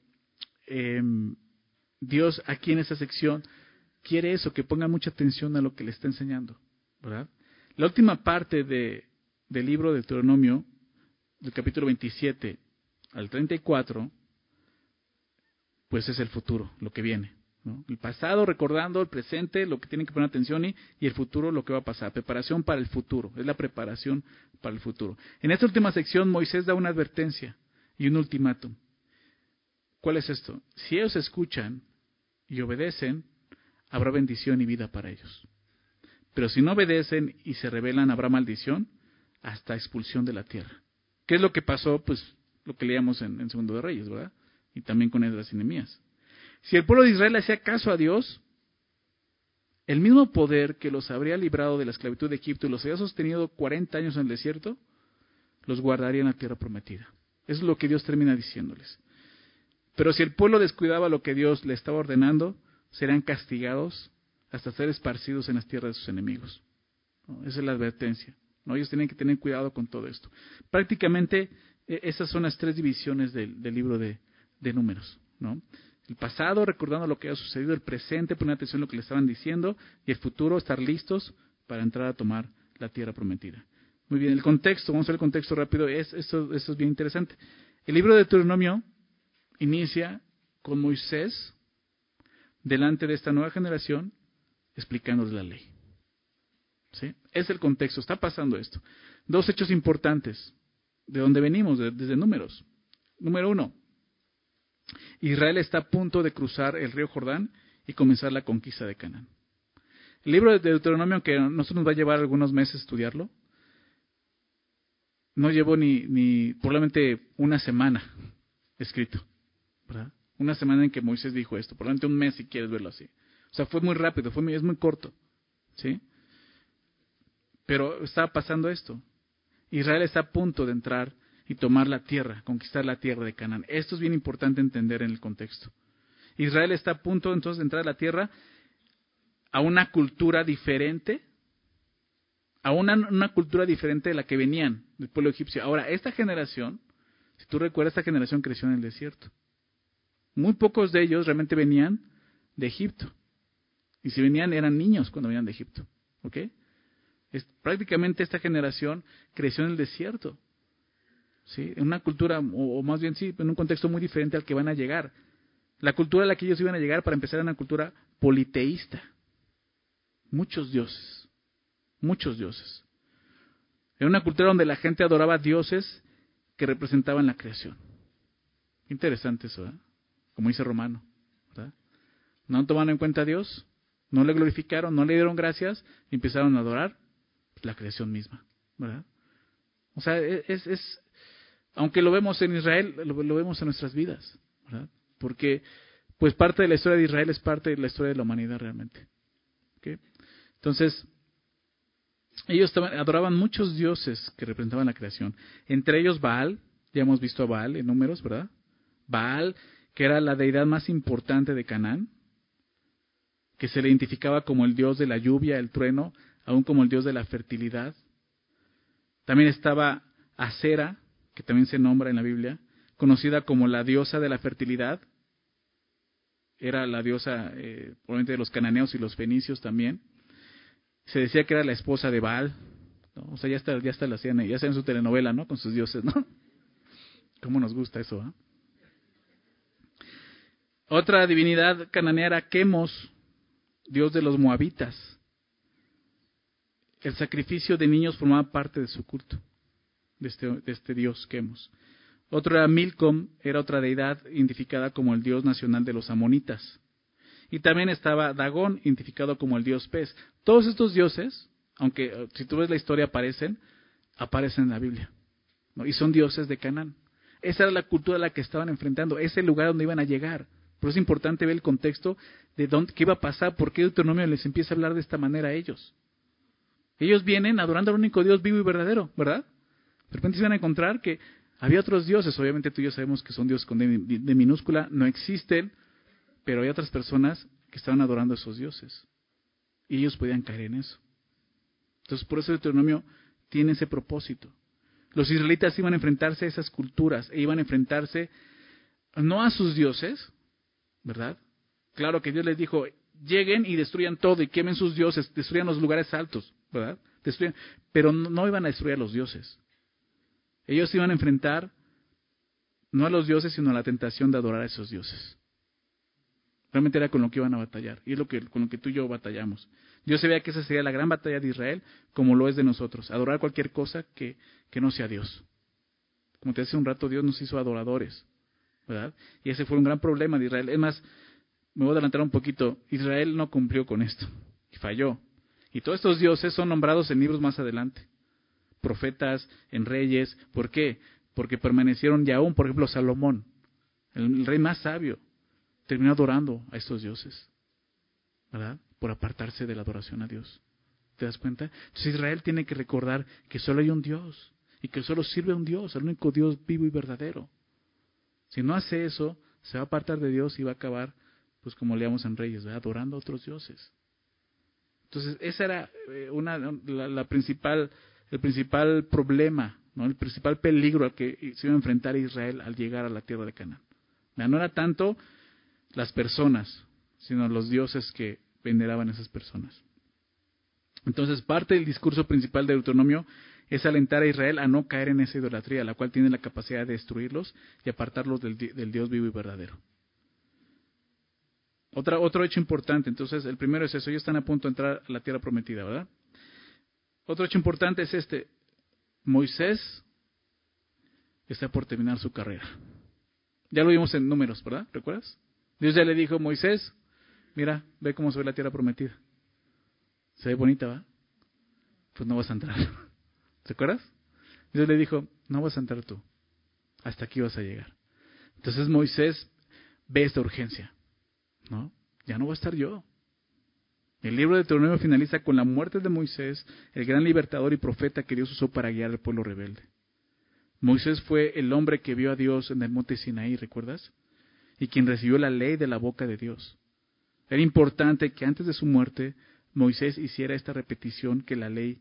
Dios aquí en esta sección quiere eso, que pongan mucha atención a lo que le está enseñando, ¿verdad? La última parte del libro de Deuteronomio, del capítulo 27 al 34, pues es el futuro, lo que viene, ¿no? El pasado recordando, el presente, lo que tienen que poner atención y el futuro, lo que va a pasar. Preparación para el futuro, es la preparación para el futuro. En esta última sección Moisés da una advertencia y un ultimátum. ¿Cuál es esto? Si ellos escuchan y obedecen, habrá bendición y vida para ellos. Pero si no obedecen y se rebelan, habrá maldición hasta expulsión de la tierra. ¿Qué es lo que pasó? Pues lo que leíamos en Segundo de Reyes, ¿verdad? Y también con Esdras y Nehemías. Si el pueblo de Israel hacía caso a Dios, el mismo poder que los habría librado de la esclavitud de Egipto y los había sostenido 40 años en el desierto, los guardaría en la tierra prometida. Eso es lo que Dios termina diciéndoles. Pero si el pueblo descuidaba lo que Dios le estaba ordenando, serán castigados hasta ser esparcidos en las tierras de sus enemigos, ¿no? Esa es la advertencia, ¿no? Ellos tienen que tener cuidado con todo esto. Prácticamente esas son las 3 divisiones del libro de Números, ¿no? El pasado, recordando lo que ha sucedido; el presente, poner atención a lo que le estaban diciendo; y el futuro, estar listos para entrar a tomar la tierra prometida. Muy bien, el contexto, vamos a ver el contexto rápido, esto es bien interesante. El libro de Deuteronomio inicia con Moisés delante de esta nueva generación explicándoles la ley. ¿Sí? Es el contexto, está pasando esto. Dos hechos importantes de donde venimos, desde Números. Número 1, Israel está a punto de cruzar el río Jordán y comenzar la conquista de Canaán. El libro de Deuteronomio, que a nosotros nos va a llevar algunos meses estudiarlo, no llevó ni probablemente una semana escrito, ¿verdad? Una semana en que Moisés dijo esto, probablemente un mes si quieres verlo así. O sea, fue muy rápido, es muy corto, ¿sí? Pero estaba pasando esto. Israel está a punto de entrar y tomar la tierra, conquistar la tierra de Canaán. Esto es bien importante entender en el contexto. Israel está a punto entonces de entrar a la tierra a una cultura diferente, a una cultura diferente de la que venían del pueblo egipcio. Ahora, esta generación, si tú recuerdas, esta generación creció en el desierto. Muy pocos de ellos realmente venían de Egipto. Y si venían, eran niños cuando venían de Egipto. ¿Ok? Prácticamente esta generación creció en el desierto. ¿Sí? En una cultura, o más bien sí, en un contexto muy diferente al que van a llegar. La cultura a la que ellos iban a llegar, para empezar, era una cultura politeísta. Muchos dioses. Muchos dioses. Era una cultura donde la gente adoraba dioses que representaban la creación. Interesante eso, ¿verdad? Como dice Romano, ¿verdad? No tomaron en cuenta a Dios, no le glorificaron, no le dieron gracias y empezaron a adorar la creación misma, ¿verdad? O sea, aunque lo vemos en Israel, lo vemos en nuestras vidas, ¿verdad? Porque pues parte de la historia de Israel es parte de la historia de la humanidad realmente. ¿Okay? Entonces, ellos adoraban muchos dioses que representaban la creación. Entre ellos Baal, ya hemos visto a Baal en Números, ¿verdad? Baal, que era la deidad más importante de Canaán, que se le identificaba como el dios de la lluvia, el trueno, aún como el dios de la fertilidad. También estaba Acera, que también se nombra en la Biblia, conocida como la diosa de la fertilidad. Era la diosa, probablemente de los cananeos y los fenicios también. Se decía que era la esposa de Baal, ¿no? O sea, ya está la hacían, ya en su telenovela, ¿no? Con sus dioses, ¿no? ¿Cómo nos gusta eso, ¿eh? Otra divinidad cananea era Quemos, dios de los moabitas. El sacrificio de niños formaba parte de su culto, de este dios Quemos. Otro era Milcom, era otra deidad identificada como el dios nacional de los amonitas. Y también estaba Dagón, identificado como el dios pez. Todos estos dioses, aunque si tú ves la historia aparecen en la Biblia, ¿no? Y son dioses de Canaán. Esa era la cultura a la que estaban enfrentando, ese lugar donde iban a llegar. Pero es importante ver el contexto de qué iba a pasar, por qué Deuteronomio les empieza a hablar de esta manera a ellos. Ellos vienen adorando al único Dios vivo y verdadero, ¿verdad? De repente se van a encontrar que había otros dioses, obviamente tú y yo sabemos que son dioses con D minúscula, no existen, pero hay otras personas que estaban adorando a esos dioses. Y ellos podían caer en eso. Entonces, por eso Deuteronomio tiene ese propósito. Los israelitas iban a enfrentarse a esas culturas, e iban a enfrentarse no a sus dioses, ¿verdad? Claro que Dios les dijo, lleguen y destruyan todo y quemen sus dioses, destruyan los lugares altos, ¿verdad? Pero no iban a destruir a los dioses. Ellos iban a enfrentar no a los dioses, sino a la tentación de adorar a esos dioses. Realmente era con lo que iban a batallar, y es con lo que tú y yo batallamos. Dios sabía que esa sería la gran batalla de Israel, como lo es de nosotros, adorar cualquier cosa que no sea Dios. Como te decía un rato, Dios nos hizo adoradores, ¿verdad? Y ese fue un gran problema de Israel. Es más, me voy a adelantar un poquito, Israel no cumplió con esto, y falló. Y todos estos dioses son nombrados en libros más adelante, profetas, en reyes. ¿Por qué? Porque permanecieron, y aún, por ejemplo, Salomón, el rey más sabio, terminó adorando a estos dioses, ¿verdad? Por apartarse de la adoración a Dios. ¿Te das cuenta? Entonces Israel tiene que recordar que solo hay un Dios y que solo sirve a un Dios, al único Dios vivo y verdadero. Si no hace eso, se va a apartar de Dios y va a acabar, pues como leamos en Reyes, ¿verdad? Adorando a otros dioses. Entonces esa era el principal problema, ¿no? El principal peligro al que se iba a enfrentar Israel al llegar a la tierra de Canaán. No era tanto las personas, sino los dioses que veneraban a esas personas. Entonces, parte del discurso principal de Deuteronomio es alentar a Israel a no caer en esa idolatría, la cual tiene la capacidad de destruirlos y apartarlos del Dios vivo y verdadero. Otro hecho importante, entonces, el primero es eso, ellos están a punto de entrar a la tierra prometida, ¿verdad? Otro hecho importante es este, Moisés está por terminar su carrera. Ya lo vimos en Números, ¿verdad? ¿Recuerdas? Dios ya le dijo, Moisés, mira, ve cómo se ve la tierra prometida. Se ve bonita, ¿va? Pues no vas a entrar. ¿Te acuerdas? Dios le dijo, no vas a entrar tú. Hasta aquí vas a llegar. Entonces Moisés ve esta urgencia. ¿No? Ya no va a estar yo. El libro de Deuteronomio finaliza con la muerte de Moisés, el gran libertador y profeta que Dios usó para guiar al pueblo rebelde. Moisés fue el hombre que vio a Dios en el monte Sinaí, ¿recuerdas? Y quien recibió la ley de la boca de Dios. Era importante que antes de su muerte Moisés hiciera esta repetición de la ley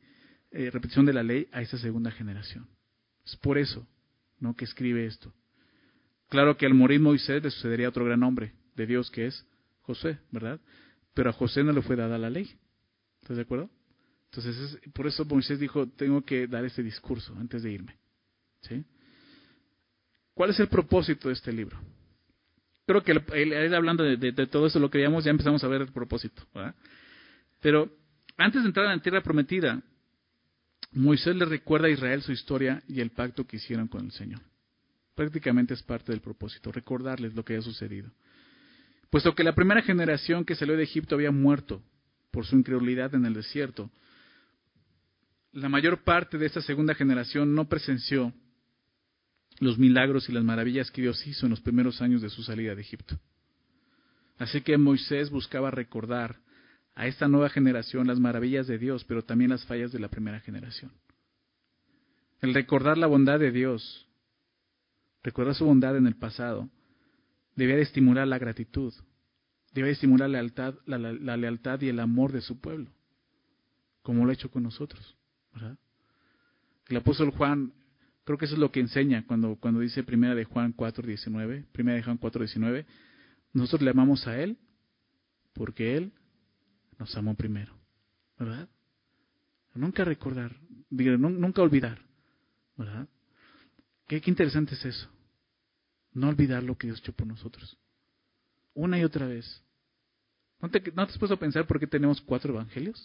a esta segunda generación. Es por eso, ¿no?, que escribe esto. Claro que al morir Moisés le sucedería a otro gran hombre de Dios que es Josué, ¿verdad? Pero a José no le fue dada la ley. ¿Estás de acuerdo? Entonces, por eso Moisés dijo, tengo que dar este discurso antes de irme. ¿Sí? ¿Cuál es el propósito de este libro? Creo que él hablando de todo eso, lo que veíamos, ya empezamos a ver el propósito, ¿verdad? Pero antes de entrar a la tierra prometida, Moisés le recuerda a Israel su historia y el pacto que hicieron con el Señor. Prácticamente es parte del propósito, recordarles lo que ha sucedido. Puesto que la primera generación que salió de Egipto había muerto por su incredulidad en el desierto, la mayor parte de esta segunda generación no presenció los milagros y las maravillas que Dios hizo en los primeros años de su salida de Egipto. Así que Moisés buscaba recordar a esta nueva generación las maravillas de Dios, pero también las fallas de la primera generación. El recordar la bondad de Dios, recordar su bondad en el pasado, debía de estimular la gratitud, debía de estimular la lealtad y el amor de su pueblo, como lo ha hecho con nosotros, ¿verdad? El apóstol Juan, creo que eso es lo que enseña cuando dice primera de Juan 4:19, nosotros le amamos a Él porque Él nos amó primero, ¿verdad? Nunca recordar, nunca olvidar, ¿verdad? Qué interesante es eso. No olvidar lo que Dios ha hecho por nosotros. Una y otra vez. ¿No te has puesto a pensar por qué tenemos 4 evangelios?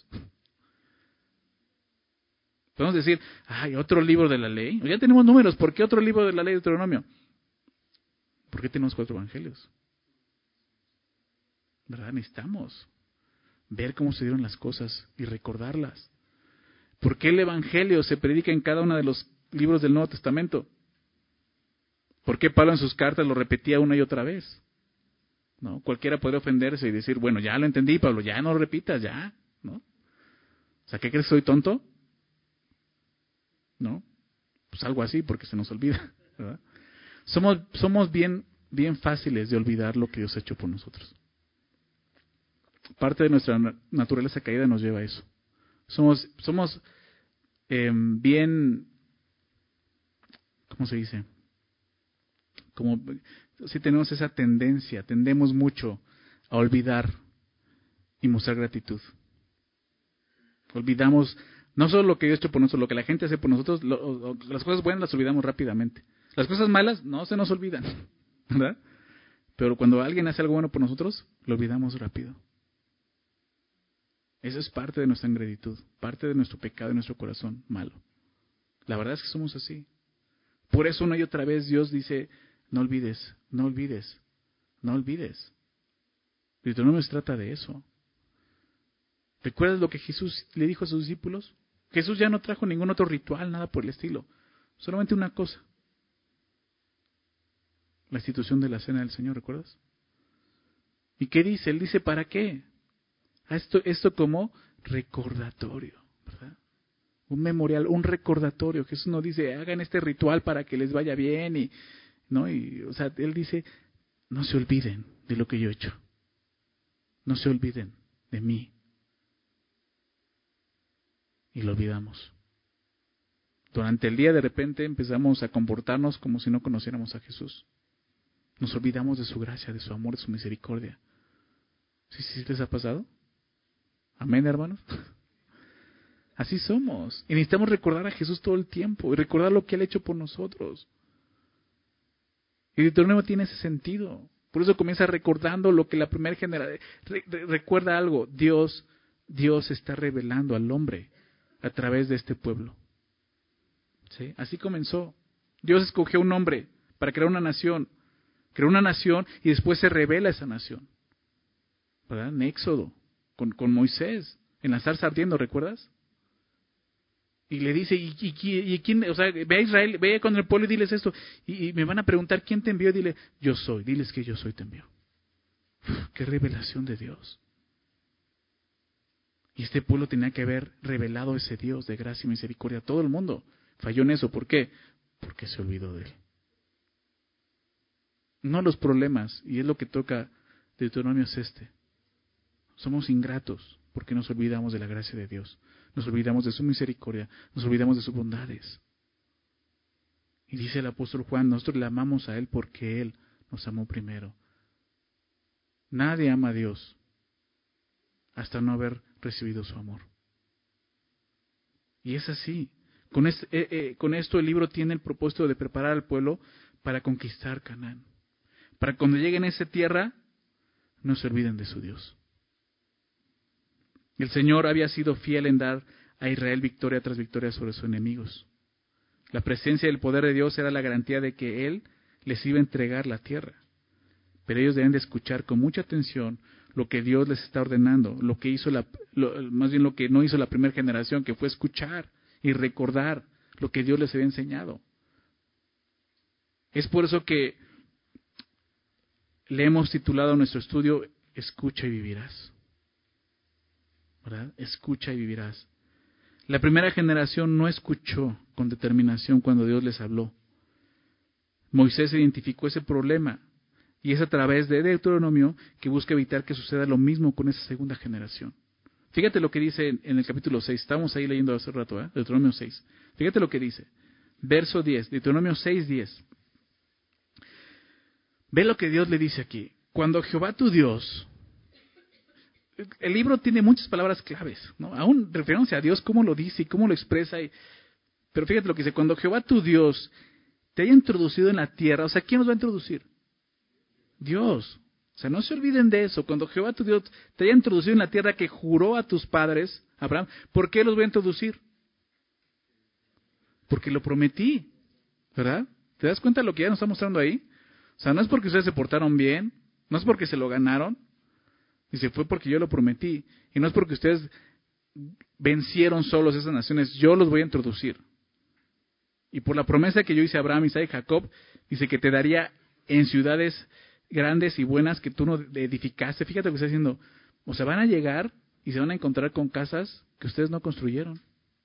Podemos decir, hay otro libro de la ley. O ya tenemos números, ¿por qué otro libro de la ley de Deuteronomio? ¿Por qué tenemos 4 evangelios? ¿Verdad? Necesitamos ver cómo se dieron las cosas y recordarlas. ¿Por qué el evangelio se predica en cada uno de los libros del Nuevo Testamento? ¿Por qué Pablo en sus cartas lo repetía una y otra vez? ¿No? Cualquiera podría ofenderse y decir, bueno, ya lo entendí, Pablo, ya no lo repitas, ya, ¿no? O sea, ¿qué crees que soy tonto? ¿No? Pues algo así, porque se nos olvida, ¿verdad? Somos bien fáciles de olvidar lo que Dios ha hecho por nosotros. Parte de nuestra naturaleza caída nos lleva a eso. Somos bien, ¿cómo se dice? Como si tenemos esa tendencia, tendemos mucho a olvidar y mostrar gratitud. Olvidamos no solo lo que Dios ha hecho por nosotros, lo que la gente hace por nosotros, las cosas buenas las olvidamos rápidamente. Las cosas malas no se nos olvidan, ¿verdad? Pero cuando alguien hace algo bueno por nosotros, lo olvidamos rápido. Eso es parte de nuestra ingratitud, parte de nuestro pecado y nuestro corazón malo. La verdad es que somos así. Por eso una y otra vez Dios dice, no olvides, no olvides, no olvides. Deuteronomio se trata de eso. ¿Recuerdas lo que Jesús le dijo a sus discípulos? Jesús ya no trajo ningún otro ritual, nada por el estilo. Solamente una cosa. La institución de la cena del Señor, ¿recuerdas? ¿Y qué dice? Él dice, ¿para qué? Esto como recordatorio, ¿verdad? Un memorial, un recordatorio. Jesús no dice, hagan este ritual para que les vaya bien, o sea, Él dice, no se olviden de lo que yo he hecho. No se olviden de mí. Y lo olvidamos. Durante el día de repente empezamos a comportarnos como si no conociéramos a Jesús. Nos olvidamos de su gracia, de su amor, de su misericordia. ¿Sí les ha pasado? Amén, hermanos. Así somos. Y necesitamos recordar a Jesús todo el tiempo y recordar lo que Él ha hecho por nosotros. Y Deuteronomio tiene ese sentido. Por eso comienza recordando lo que la primera generación... Recuerda algo, Dios está revelando al hombre a través de este pueblo. ¿Sí? Así comenzó. Dios escogió un hombre para crear una nación. Creó una nación y después se revela esa nación. ¿Verdad? En Éxodo, con Moisés, en la zarza ardiendo, ¿recuerdas? Y le dice, ¿y quién? O sea, ve a Israel, ve con el pueblo y diles esto. Y me van a preguntar, ¿quién te envió? Dile, yo soy. Diles que yo soy te envió. ¡Qué revelación de Dios! Y este pueblo tenía que haber revelado ese Dios de gracia y misericordia a todo el mundo. Falló en eso. ¿Por qué? Porque se olvidó de Él. No los problemas, y es lo que toca Deuteronomio es este. Somos ingratos porque nos olvidamos de la gracia de Dios. Nos olvidamos de su misericordia, nos olvidamos de sus bondades. Y dice el apóstol Juan, nosotros le amamos a Él porque Él nos amó primero. Nadie ama a Dios hasta no haber recibido su amor. Y es así. Con esto el libro tiene el propósito de preparar al pueblo para conquistar Canaán. Para cuando lleguen a esa tierra, no se olviden de su Dios. El Señor había sido fiel en dar a Israel victoria tras victoria sobre sus enemigos. La presencia y el poder de Dios era la garantía de que Él les iba a entregar la tierra. Pero ellos deben de escuchar con mucha atención lo que Dios les está ordenando, lo que hizo más bien lo que no hizo la primera generación, que fue escuchar y recordar lo que Dios les había enseñado. Es por eso que le hemos titulado a nuestro estudio Escucha y vivirás. ¿Verdad? Escucha y vivirás. La primera generación no escuchó con determinación cuando Dios les habló. Moisés identificó ese problema y es a través de Deuteronomio que busca evitar que suceda lo mismo con esa segunda generación. Fíjate lo que dice en el capítulo 6, estamos ahí leyendo hace rato, Deuteronomio 6. Fíjate lo que dice, verso 10, Deuteronomio 6:10. Ve lo que Dios le dice aquí. Cuando Jehová tu Dios... El libro tiene muchas palabras claves, ¿no? Aún refiriéndose a Dios, cómo lo dice y cómo lo expresa. Pero fíjate lo que dice, cuando Jehová tu Dios te haya introducido en la tierra, o sea, ¿quién nos va a introducir? Dios. O sea, no se olviden de eso. Cuando Jehová tu Dios te haya introducido en la tierra que juró a tus padres, Abraham, ¿por qué los voy a introducir? Porque lo prometí, ¿verdad? ¿Te das cuenta de lo que ya nos está mostrando ahí? O sea, no es porque ustedes se portaron bien, no es porque se lo ganaron, dice, fue porque yo lo prometí. Y no es porque ustedes vencieron solos esas naciones, yo los voy a introducir. Y por la promesa que yo hice a Abraham, Isaac y Jacob, dice que te daría en ciudades grandes y buenas que tú no edificaste. Fíjate lo que está diciendo. O sea, van a llegar y se van a encontrar con casas que ustedes no construyeron.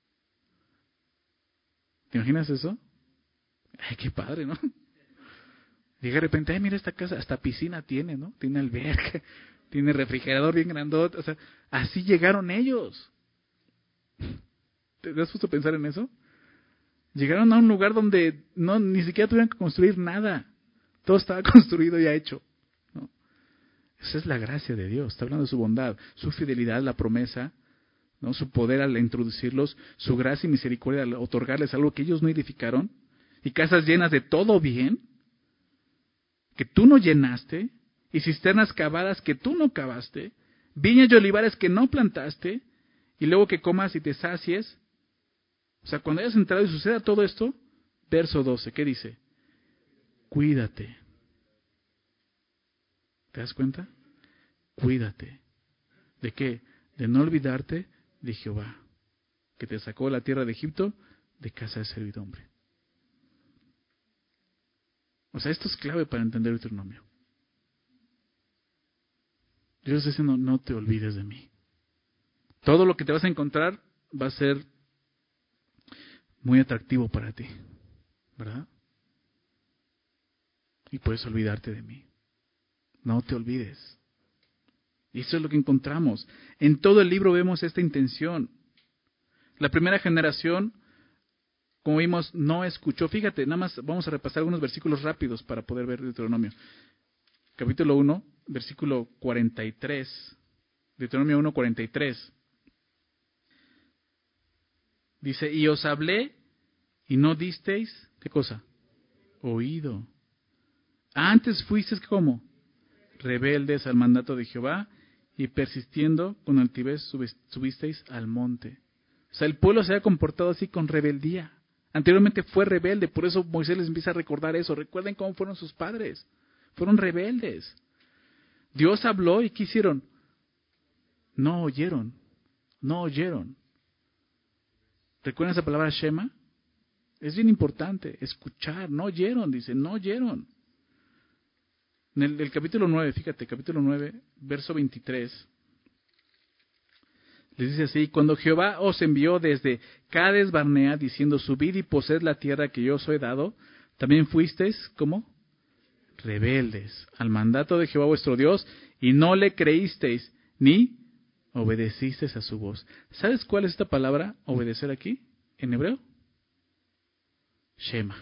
¿Te imaginas eso? Ay, qué padre, ¿no? Llega de repente, ay, mira esta casa, hasta piscina tiene, ¿no? Tiene alberca, tiene refrigerador bien grandote. O sea, así llegaron ellos. ¿Te has puesto a pensar en eso? Llegaron a un lugar donde ni siquiera tuvieron que construir nada. Todo estaba construido y hecho, ¿no? Esa es la gracia de Dios. Está hablando de su bondad, su fidelidad, la promesa, ¿no? Su poder al introducirlos, su gracia y misericordia al otorgarles algo que ellos no edificaron, y casas llenas de todo bien, que tú no llenaste, y cisternas cavadas que tú no cavaste, viñas y olivares que no plantaste, y luego que comas y te sacies. O sea, cuando hayas entrado y suceda todo esto, verso 12, ¿qué dice? Cuídate. ¿Te das cuenta? Cuídate. ¿De qué? De no olvidarte de Jehová, que te sacó de la tierra de Egipto, de casa de servidumbre. O sea, esto es clave para entender el Deuteronomio. Dios está diciendo, no te olvides de mí. Todo lo que te vas a encontrar va a ser muy atractivo para ti, ¿verdad? Y puedes olvidarte de mí. No te olvides. Y eso es lo que encontramos. En todo el libro vemos esta intención. La primera generación, como vimos, no escuchó. Fíjate, nada más vamos a repasar algunos versículos rápidos para poder ver Deuteronomio. Capítulo 1, versículo 43. Deuteronomio 1, 43. Dice, y os hablé y no disteis, ¿qué cosa? Oído. Antes fuisteis, ¿cómo? Rebeldes al mandato de Jehová, y persistiendo con altivez subisteis al monte. O sea, el pueblo se ha comportado así con rebeldía. Anteriormente fue rebelde, por eso Moisés les empieza a recordar eso. Recuerden cómo fueron sus padres. Fueron rebeldes. Dios habló y ¿qué hicieron? No oyeron. No oyeron. ¿Recuerdan esa palabra Shema? Es bien importante, escuchar. No oyeron, dice, no oyeron. En el capítulo 9, fíjate, capítulo 9, verso 23. Les dice así, cuando Jehová os envió desde Cades Barnea, diciendo, subid y poseed la tierra que yo os he dado, también fuisteis, ¿cómo? Rebeldes al mandato de Jehová vuestro Dios, y no le creísteis, ni obedecisteis a su voz. ¿Sabes cuál es esta palabra, obedecer aquí, en hebreo? Shema.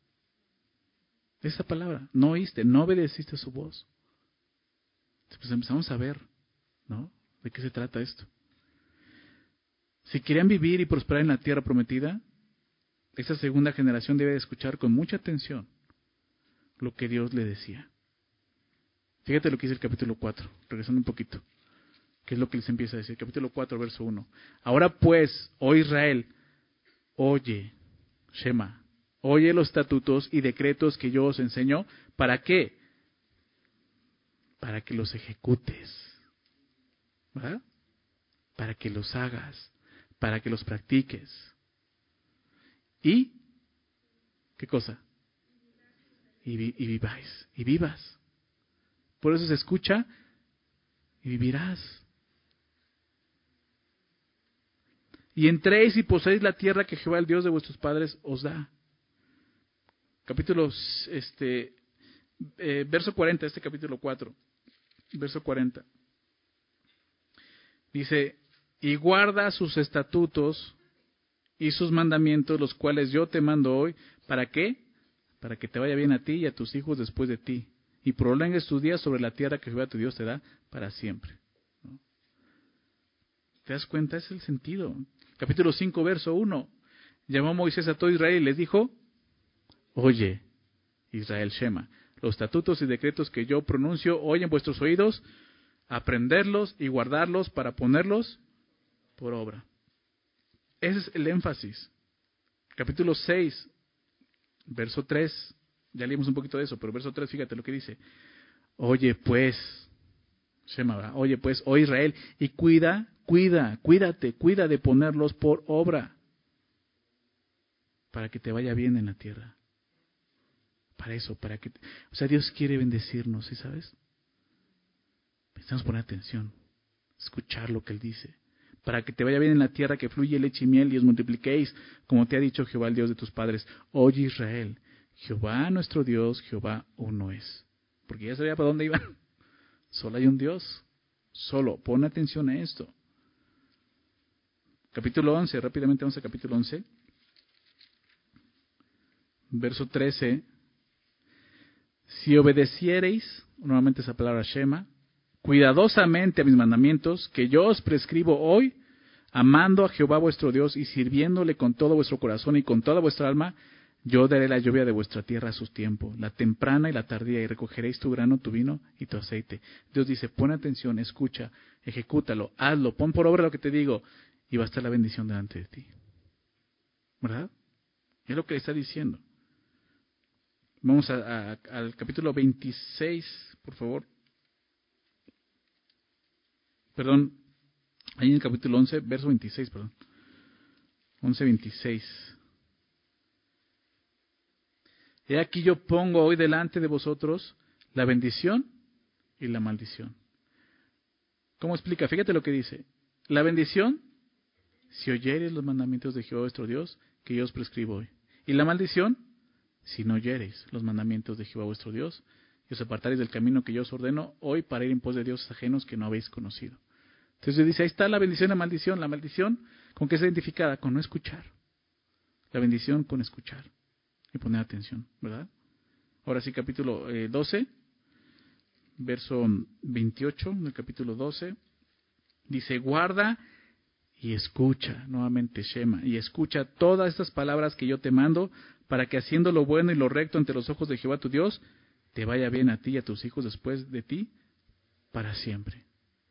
Esa palabra, no oíste, no obedeciste a su voz. Pues empezamos a ver, ¿no? ¿De qué se trata esto? Si querían vivir y prosperar en la tierra prometida, esta segunda generación debe escuchar con mucha atención lo que Dios le decía. Fíjate lo que dice el capítulo 4, regresando un poquito, que es lo que les empieza a decir. Capítulo 4, verso 1. Ahora pues, oh Israel, oye, Shema, oye los estatutos y decretos que yo os enseño. ¿Para qué? Para que los ejecutes, ¿verdad? Para que los hagas, para que los practiques. ¿Y qué cosa? Y viváis, y vivas. Por eso se escucha, y vivirás. Y entréis y poseéis la tierra que Jehová, el Dios de vuestros padres, os da. Capítulo, verso 40, este capítulo 4, verso 40. Dice, y guarda sus estatutos y sus mandamientos, los cuales yo te mando hoy. ¿Para qué? Para que te vaya bien a ti y a tus hijos después de ti, y prolongues tus días sobre la tierra que Jehová tu Dios te da para siempre. ¿No? ¿Te das cuenta? Ese es el sentido. Capítulo 5, verso 1. Llamó Moisés a todo Israel y les dijo, oye, Israel Shema, los estatutos y decretos que yo pronuncio hoy en vuestros oídos, aprenderlos y guardarlos para ponerlos por obra. Ese es el énfasis. Capítulo 6, verso 3, ya leímos un poquito de eso, pero verso 3, fíjate lo que dice. Oye pues, Shema, oye pues, oh Israel, y cuídate de ponerlos por obra, para que te vaya bien en la tierra. Para eso, o sea, Dios quiere bendecirnos, ¿sí sabes? Necesitamos poner atención, escuchar lo que Él dice. Para que te vaya bien en la tierra que fluye leche y miel y os multipliquéis, como te ha dicho Jehová, el Dios de tus padres. Oye Israel, Jehová nuestro Dios, Jehová uno es. Porque ya sabía para dónde iban. Solo hay un Dios. Solo. Pon atención a esto. Capítulo 11, rápidamente vamos a capítulo 11. Verso 13. Si obedeciereis, nuevamente esa palabra Shema, cuidadosamente a mis mandamientos, que yo os prescribo hoy, amando a Jehová vuestro Dios y sirviéndole con todo vuestro corazón y con toda vuestra alma, yo daré la lluvia de vuestra tierra a sus tiempos, la temprana y la tardía, y recogeréis tu grano, tu vino y tu aceite. Dios dice, pon atención, escucha, ejecútalo, hazlo, pon por obra lo que te digo, y va a estar la bendición delante de ti. ¿Verdad? Es lo que le está diciendo. Vamos al capítulo 26, por favor. Perdón, ahí en el capítulo 11, verso 26, perdón. 11:26. He aquí yo pongo hoy delante de vosotros la bendición y la maldición. ¿Cómo explica? Fíjate lo que dice. La bendición, si oyereis los mandamientos de Jehová vuestro Dios, que yo os prescribo hoy. Y la maldición, si no oyereis los mandamientos de Jehová vuestro Dios, y os apartareis del camino que yo os ordeno hoy para ir en pos de dioses ajenos que no habéis conocido. Entonces dice, ahí está la bendición y la maldición. La maldición, ¿con qué está identificada? Con no escuchar. La bendición con escuchar y poner atención, ¿verdad? Ahora sí, capítulo 12, verso 28, en el capítulo 12, dice, guarda y escucha, nuevamente Shema, y escucha todas estas palabras que yo te mando, para que haciendo lo bueno y lo recto ante los ojos de Jehová tu Dios, te vaya bien a ti y a tus hijos después de ti, para siempre.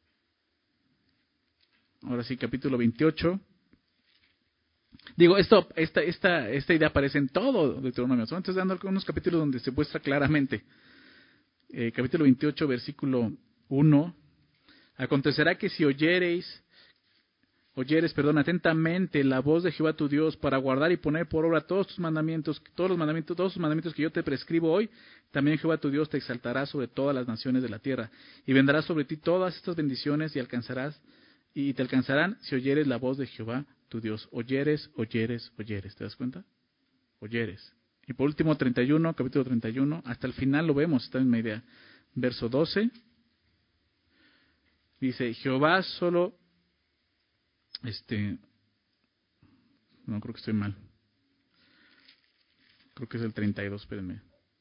Ahora sí, capítulo 28. Digo, esta idea aparece en todo Deuteronomio. Solamente estoy dando algunos capítulos donde se muestra claramente. Capítulo 28, versículo 1. Acontecerá que si oyeres, atentamente la voz de Jehová tu Dios para guardar y poner por obra todos tus mandamientos, todos los mandamientos que yo te prescribo hoy, también Jehová tu Dios te exaltará sobre todas las naciones de la tierra, y vendrá sobre ti todas estas bendiciones y te alcanzarán si oyeres la voz de Jehová tu Dios. Oyeres. ¿Te das cuenta? Oyeres. Y por último, 31, capítulo 31, hasta el final lo vemos, esta misma idea. Verso 12. Dice, Jehová solo... No, creo que estoy mal. Creo que es el 32, espérenme.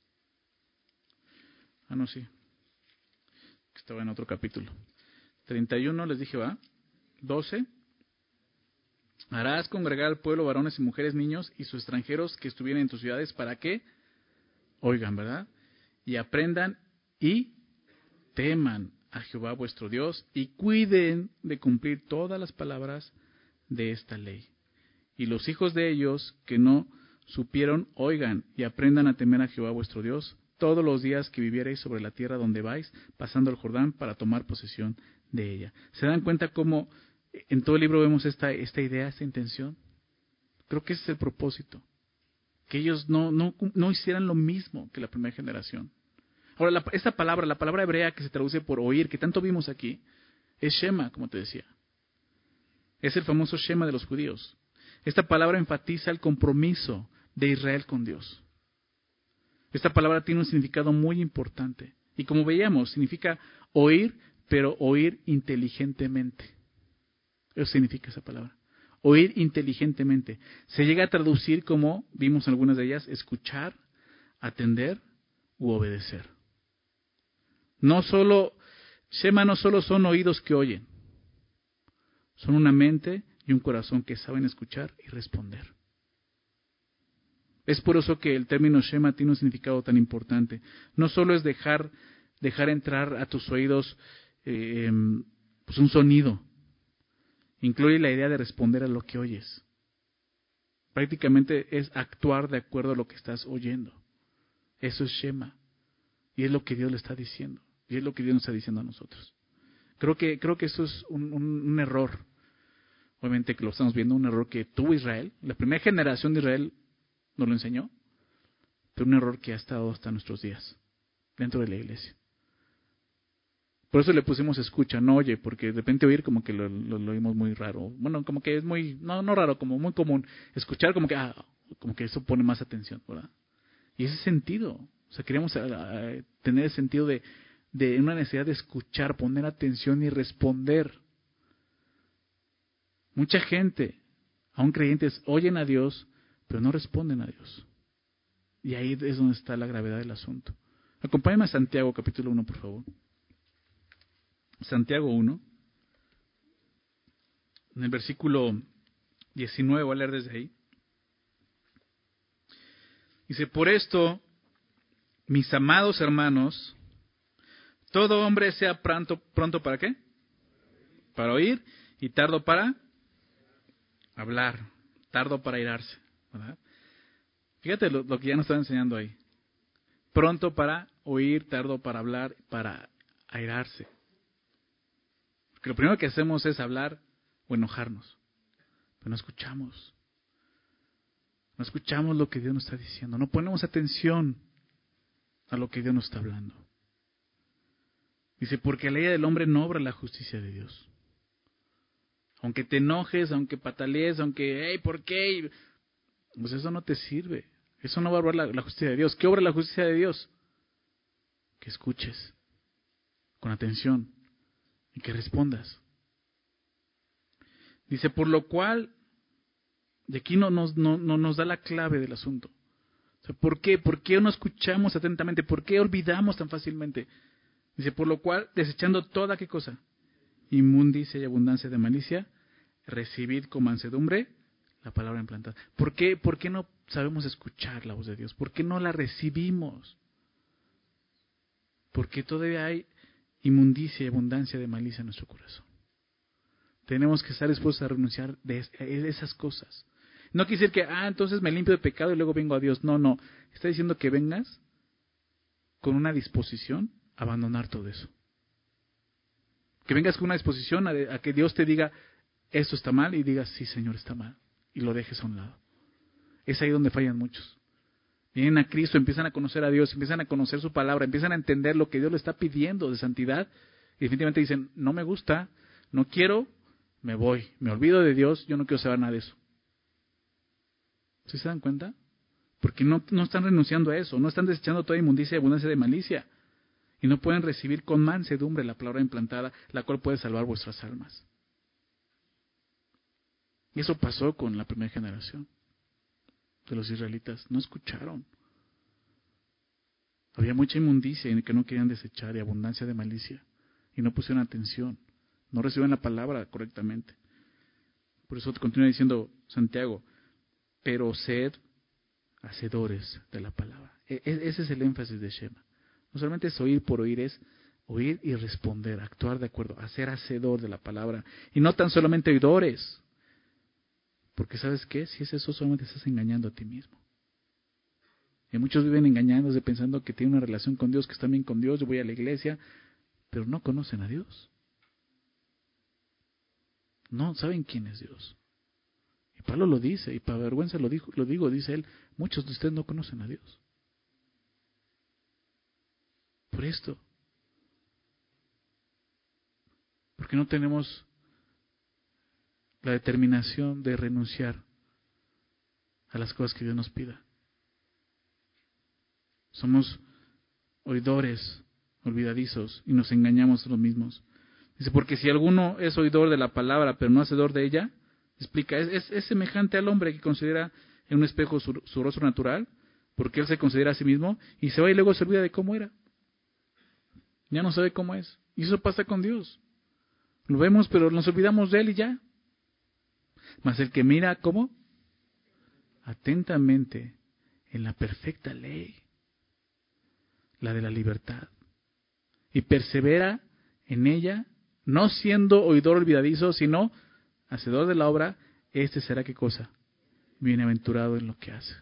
Ah, no, sí. Estaba en otro capítulo. 31, les dije, va. 12. Harás congregar al pueblo, varones y mujeres, niños y sus extranjeros que estuvieran en tus ciudades, para que oigan, ¿verdad? Y aprendan y teman a Jehová vuestro Dios y cuiden de cumplir todas las palabras de esta ley. Y los hijos de ellos que no supieron, oigan y aprendan a temer a Jehová vuestro Dios todos los días que viviereis sobre la tierra donde vais, pasando el Jordán para tomar posesión de ella. ¿Se dan cuenta cómo en todo el libro vemos esta idea, esta intención? Creo que ese es el propósito. Que ellos no hicieran lo mismo que la primera generación. Ahora, esta palabra, la palabra hebrea que se traduce por oír, que tanto vimos aquí, es Shema, como te decía. Es el famoso Shema de los judíos. Esta palabra enfatiza el compromiso de Israel con Dios. Esta palabra tiene un significado muy importante. Y como veíamos, significa oír, pero oír inteligentemente. Eso significa esa palabra. Oír inteligentemente. Se llega a traducir como, vimos algunas de ellas, escuchar, atender u obedecer. Shema no solo son oídos que oyen, son una mente y un corazón que saben escuchar y responder. Es por eso que el término Shema tiene un significado tan importante. No solo es dejar entrar a tus oídos pues un sonido. Incluye la idea de responder a lo que oyes. Prácticamente es actuar de acuerdo a lo que estás oyendo. Eso es Shema. Y es lo que Dios le está diciendo. Y es lo que Dios nos está diciendo a nosotros. Creo que eso es un error. Obviamente que lo estamos viendo, un error que tuvo Israel. La primera generación de Israel nos lo enseñó. Pero un error que ha estado hasta nuestros días. Dentro de la iglesia. Por eso le pusimos escucha, no oye, porque de repente oír como que lo oímos muy raro. Bueno, como que es muy, no raro, como muy común. Escuchar como que eso pone más atención, ¿verdad? Y ese sentido, o sea, queríamos tener el sentido de una necesidad de escuchar, poner atención y responder. Mucha gente, aún creyentes, oyen a Dios, pero no responden a Dios. Y ahí es donde está la gravedad del asunto. Acompáñame a Santiago, capítulo 1, por favor. Santiago 1, en el versículo 19, voy a leer desde ahí. Dice, por esto, mis amados hermanos, todo hombre sea pronto ¿para qué? Para oír y tardo para hablar, tardo para airarse, ¿verdad? Fíjate lo que ya nos está enseñando ahí. Pronto para oír, tardo para hablar, para airarse. Porque lo primero que hacemos es hablar o enojarnos. Pero no escuchamos. No escuchamos lo que Dios nos está diciendo. No ponemos atención a lo que Dios nos está hablando. Dice, porque la ley del hombre no obra la justicia de Dios. Aunque te enojes, aunque patalees, aunque, ¿por qué? Pues eso no te sirve. Eso no va a obrar la justicia de Dios. ¿Qué obra la justicia de Dios? Que escuches con atención y que respondas. Dice, por lo cual, de aquí no nos da la clave del asunto. O sea, ¿por qué? ¿Por qué no escuchamos atentamente? ¿Por qué olvidamos tan fácilmente? Dice, por lo cual, desechando toda, ¿qué cosa? Inmundicia y abundancia de malicia, recibid con mansedumbre la palabra implantada. ¿Por qué no sabemos escuchar la voz de Dios? ¿Por qué no la recibimos? Porque todavía hay inmundicia y abundancia de malicia en nuestro corazón. Tenemos que estar dispuestos a renunciar de esas cosas. No quiere decir que, entonces me limpio de pecado y luego vengo a Dios. No. Está diciendo que vengas con una disposición a abandonar todo eso. Que vengas con una disposición a que Dios te diga, esto está mal, y digas, sí, Señor, está mal. Y lo dejes a un lado. Es ahí donde fallan muchos. Vienen a Cristo, empiezan a conocer a Dios, empiezan a conocer su palabra, empiezan a entender lo que Dios le está pidiendo de santidad, y definitivamente dicen, no me gusta, no quiero, me voy, me olvido de Dios, yo no quiero saber nada de eso. ¿Sí se dan cuenta? Porque no están renunciando a eso, no están desechando toda inmundicia y abundancia de malicia, y no pueden recibir con mansedumbre la palabra implantada, la cual puede salvar vuestras almas. Y eso pasó con la primera generación de los israelitas. No escucharon. Había mucha inmundicia en que no querían desechar y abundancia de malicia. Y no pusieron atención. No recibían la palabra correctamente. Por eso continúa diciendo Santiago, pero sed hacedores de la palabra. Ese es el énfasis de Shema. No solamente es oír por oír, es oír y responder, actuar de acuerdo, a ser hacedor de la palabra. Y no tan solamente oidores. Porque ¿sabes qué? Si es eso, solamente estás engañando a ti mismo. Y muchos viven engañándose pensando que tienen una relación con Dios, que están bien con Dios, yo voy a la iglesia, pero no conocen a Dios. No saben quién es Dios. Y Pablo lo dice, y para vergüenza lo digo, dice él, muchos de ustedes no conocen a Dios. Por esto. Porque no tenemos la determinación de renunciar a las cosas que Dios nos pida. Somos oidores, olvidadizos, y nos engañamos a los mismos. Dice, porque si alguno es oidor de la palabra, pero no hacedor de ella, explica, es semejante al hombre que considera en un espejo su rostro natural, porque él se considera a sí mismo, y se va y luego se olvida de cómo era. Ya no sabe cómo es. Y eso pasa con Dios. Lo vemos, pero nos olvidamos de él y ya. Mas el que mira, ¿cómo? Atentamente en la perfecta ley, la de la libertad, y persevera en ella, no siendo oidor olvidadizo, sino hacedor de la obra, este será ¿qué cosa? Bienaventurado en lo que hace.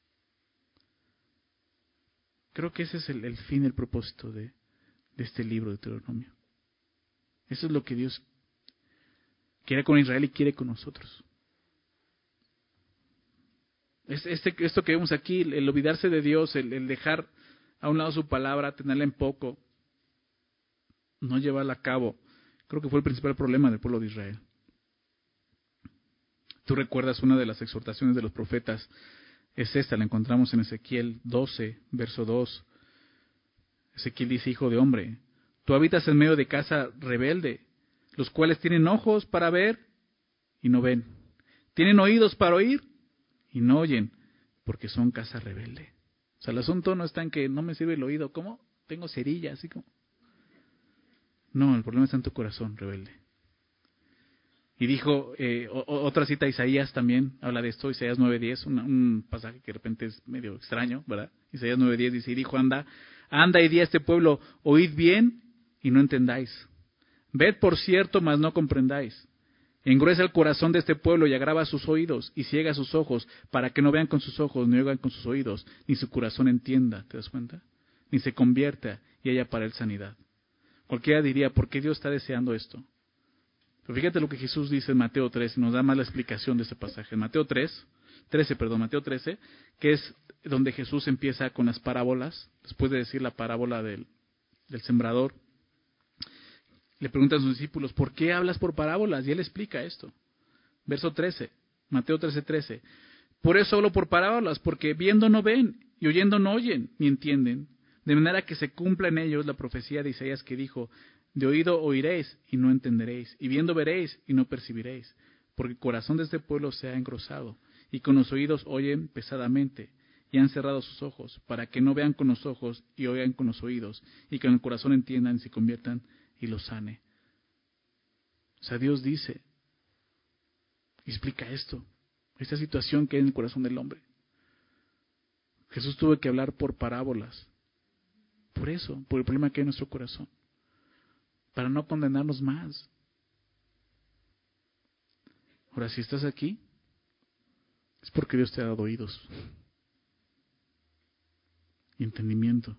Creo que ese es el fin, el propósito de este libro de Deuteronomio. Eso es lo que Dios quiere con Israel y quiere con nosotros. Esto que vemos aquí, el olvidarse de Dios, el dejar a un lado su palabra, tenerla en poco, no llevarla a cabo, creo que fue el principal problema del pueblo de Israel. Tú recuerdas una de las exhortaciones de los profetas, es esta, la encontramos en Ezequiel 12, verso 2. Ezequiel dice, hijo de hombre, tú habitas en medio de casa rebelde, los cuales tienen ojos para ver y no ven, tienen oídos para oír y no oyen, porque son casa rebelde. O sea, el asunto no está en que no me sirve el oído, ¿cómo? Tengo cerilla, así como. No, el problema está en tu corazón rebelde. Y dijo, otra cita, Isaías también habla de esto, Isaías 9:10, un pasaje que de repente es medio extraño, ¿verdad? Isaías 9:10 dice, y dijo, anda y di a este pueblo, oíd bien y no entendáis. Ved por cierto, mas no comprendáis. Engruesa el corazón de este pueblo y agrava sus oídos y ciega sus ojos, para que no vean con sus ojos, ni oigan con sus oídos, ni su corazón entienda, ¿te das cuenta? Ni se convierta y haya para él sanidad. Cualquiera diría, ¿por qué Dios está deseando esto? Pero fíjate lo que Jesús dice en Mateo 3, y nos da más la explicación de este pasaje. En Mateo 13, que es donde Jesús empieza con las parábolas, después de decir la parábola del sembrador. Le preguntan a sus discípulos, ¿por qué hablas por parábolas? Y él explica esto. Verso 13, Mateo 13. Por eso hablo por parábolas, porque viendo no ven, y oyendo no oyen, ni entienden. De manera que se cumpla en ellos la profecía de Isaías que dijo, de oído oiréis y no entenderéis, y viendo veréis y no percibiréis, porque el corazón de este pueblo se ha engrosado, y con los oídos oyen pesadamente, y han cerrado sus ojos, para que no vean con los ojos y oigan con los oídos, y con el corazón entiendan y se conviertan y los sane. O sea, Dios dice, explica esta situación que hay en el corazón del hombre. Jesús tuvo que hablar por parábolas. Por eso, por el problema que hay en nuestro corazón. Para no condenarnos más. Ahora, si estás aquí, es porque Dios te ha dado oídos y entendimiento.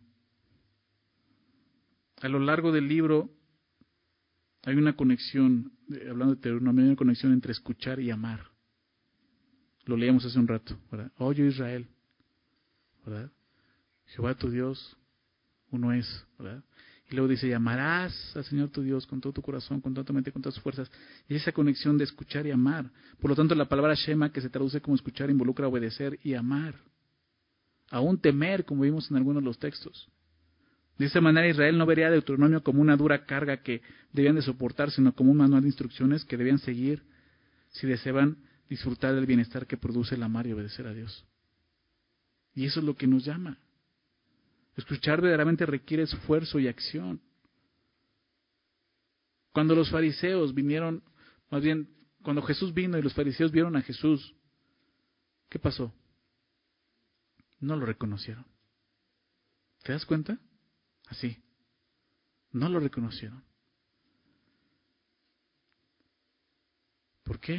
A lo largo del libro hay una conexión, hablando de Deuteronomio, hay una conexión entre escuchar y amar. Lo leíamos hace un rato, ¿verdad? Oye Israel, ¿verdad? Jehová tu Dios, uno es, ¿verdad? Y luego dice, llamarás al Señor tu Dios con todo tu corazón, con toda tu mente, con todas tus fuerzas. Y esa conexión de escuchar y amar. Por lo tanto, la palabra Shema, que se traduce como escuchar, involucra obedecer y amar. Aún temer, como vimos en algunos de los textos. De esa manera Israel no vería a Deuteronomio como una dura carga que debían de soportar, sino como un manual de instrucciones que debían seguir si deseaban disfrutar del bienestar que produce el amar y obedecer a Dios. Y eso es lo que nos llama. Escuchar verdaderamente requiere esfuerzo y acción. Cuando los fariseos vinieron, más bien, cuando Jesús vino y los fariseos vieron a Jesús, ¿qué pasó? No lo reconocieron. ¿Te das cuenta? Así. No lo reconocieron. ¿Por qué?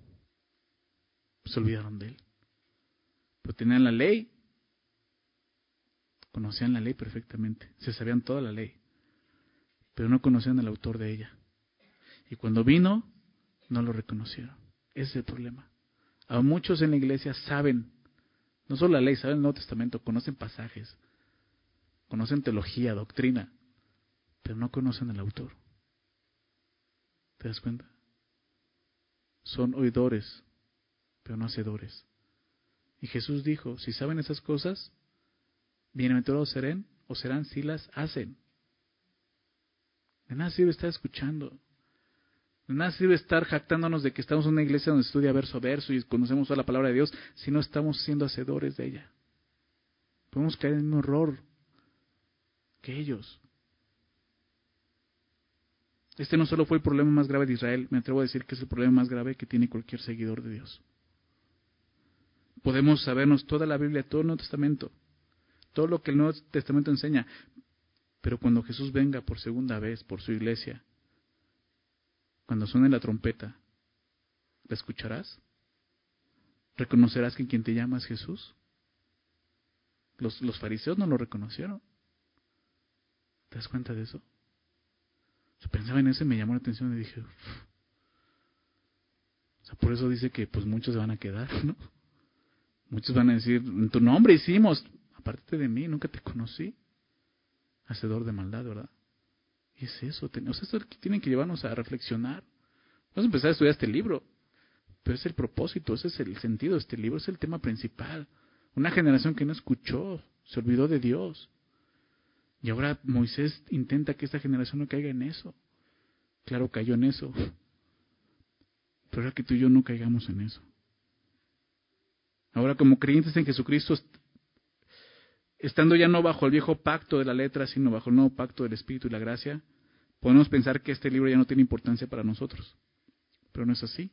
Se olvidaron de él. Pero tenían la ley. Conocían la ley perfectamente. Se sabían toda la ley. Pero no conocían al autor de ella. Y cuando vino, no lo reconocieron. Ese es el problema. A muchos en la iglesia saben, no solo la ley, saben el Nuevo Testamento, conocen pasajes, conocen teología, doctrina, pero no conocen al autor. ¿Te das cuenta? Son oidores, pero no hacedores. Y Jesús dijo, si saben esas cosas, bienaventurados serán si las hacen. De nada sirve estar escuchando. De nada sirve estar jactándonos de que estamos en una iglesia donde se estudia verso a verso y conocemos toda la palabra de Dios si no estamos siendo hacedores de ella. Podemos caer en un error que ellos. Este no solo fue el problema más grave de Israel, me atrevo a decir que es el problema más grave que tiene cualquier seguidor de Dios. Podemos sabernos toda la Biblia, todo el Nuevo Testamento, todo lo que el Nuevo Testamento enseña, pero cuando Jesús venga por segunda vez por su iglesia, cuando suene la trompeta, ¿la escucharás? ¿Reconocerás que quien te llama es Jesús? Los fariseos no lo reconocieron. ¿Te das cuenta de eso? Yo pensaba en eso y me llamó la atención y dije, por eso dice que pues muchos se van a quedar, ¿no? Muchos van a decir, en tu nombre hicimos, aparte de mí, nunca te conocí. Hacedor de maldad, ¿verdad? Y es eso, esto tiene que llevarnos a reflexionar. Vamos a empezar a estudiar este libro, pero es el propósito, ese es el sentido de este libro, es el tema principal. Una generación que no escuchó, se olvidó de Dios. Y ahora Moisés intenta que esta generación no caiga en eso. Claro, cayó en eso. Pero ahora que tú y yo no caigamos en eso. Ahora, como creyentes en Jesucristo, estando ya no bajo el viejo pacto de la letra, sino bajo el nuevo pacto del Espíritu y la gracia, podemos pensar que este libro ya no tiene importancia para nosotros. Pero no es así.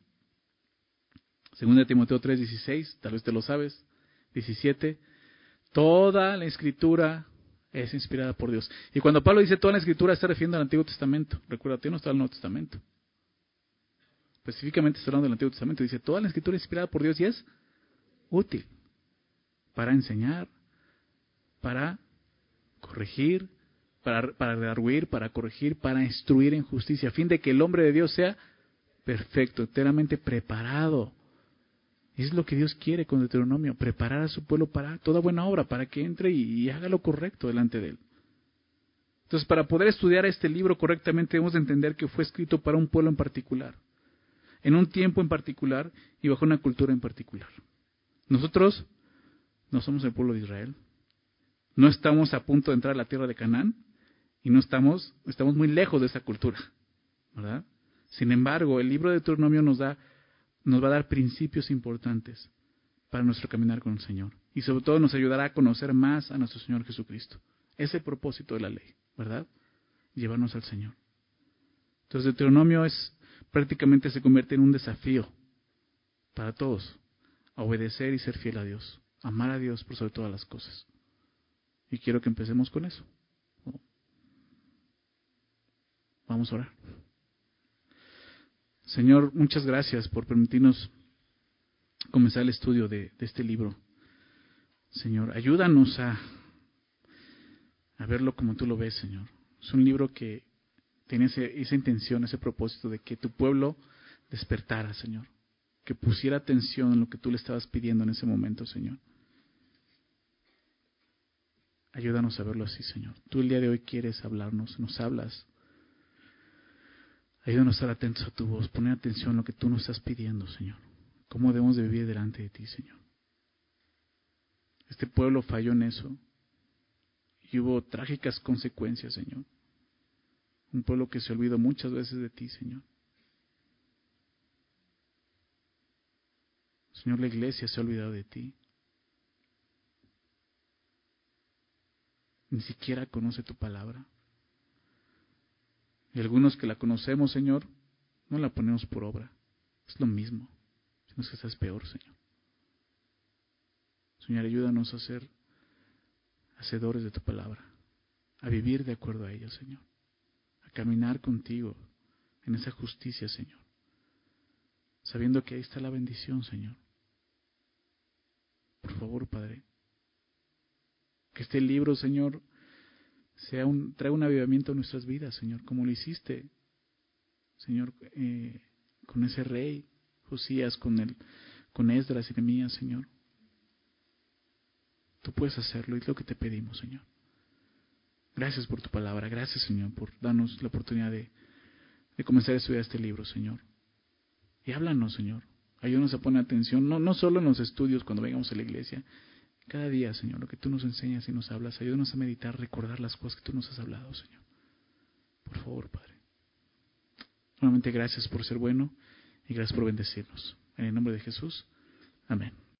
2 Timoteo 3:16, tal vez te lo sabes, 17, toda la Escritura es inspirada por Dios. Y cuando Pablo dice toda la Escritura, está refiriendo al Antiguo Testamento. Recuérdate, no está el Nuevo Testamento. Específicamente está hablando del Antiguo Testamento. Dice, toda la Escritura es inspirada por Dios y es útil para enseñar, para corregir, para redarguir, para corregir, para instruir en justicia, a fin de que el hombre de Dios sea perfecto, enteramente preparado. Es lo que Dios quiere con Deuteronomio, preparar a su pueblo para toda buena obra, para que entre y haga lo correcto delante de él. Entonces, para poder estudiar este libro correctamente, debemos de entender que fue escrito para un pueblo en particular, en un tiempo en particular y bajo una cultura en particular. Nosotros no somos el pueblo de Israel, no estamos a punto de entrar a la tierra de Canaán y estamos muy lejos de esa cultura, ¿verdad? Sin embargo, el libro de Deuteronomio nos va a dar principios importantes para nuestro caminar con el Señor. Y sobre todo nos ayudará a conocer más a nuestro Señor Jesucristo. Ese es el propósito de la ley, ¿verdad? Llevarnos al Señor. Entonces Deuteronomio prácticamente se convierte en un desafío para todos, a obedecer y ser fiel a Dios, amar a Dios por sobre todas las cosas. Y quiero que empecemos con eso. Vamos a orar. Señor, muchas gracias por permitirnos comenzar el estudio de este libro. Señor, ayúdanos a verlo como tú lo ves, Señor. Es un libro que tiene esa intención, ese propósito de que tu pueblo despertara, Señor. Que pusiera atención en lo que tú le estabas pidiendo en ese momento, Señor. Ayúdanos a verlo así, Señor. Tú el día de hoy quieres hablarnos, nos hablas. Ayúdanos a estar atentos a tu voz, poner atención a lo que tú nos estás pidiendo, Señor. Cómo debemos de vivir delante de ti, Señor. Este pueblo falló en eso y hubo trágicas consecuencias, Señor. Un pueblo que se olvidó muchas veces de ti, Señor. Señor, la iglesia se ha olvidado de ti. Ni siquiera conoce tu palabra. Y algunos que la conocemos, Señor, no la ponemos por obra. Es lo mismo, sino que estás peor, Señor. Señor, ayúdanos a ser hacedores de tu palabra, a vivir de acuerdo a ella, Señor, a caminar contigo en esa justicia, Señor, sabiendo que ahí está la bendición, Señor. Por favor, Padre, que este libro, Señor, traiga un avivamiento a nuestras vidas, Señor, como lo hiciste, Señor, con ese rey, Josías, con Esdras y Nehemías, Señor. Tú puedes hacerlo y es lo que te pedimos, Señor. Gracias por tu palabra, gracias, Señor, por darnos la oportunidad de comenzar a estudiar este libro, Señor. Y háblanos, Señor. Ayúdanos a poner atención, no solo en los estudios cuando vengamos a la iglesia, cada día, Señor, lo que tú nos enseñas y nos hablas, ayúdanos a meditar, recordar las cosas que tú nos has hablado, Señor. Por favor, Padre. Nuevamente, gracias por ser bueno y gracias por bendecirnos. En el nombre de Jesús. Amén.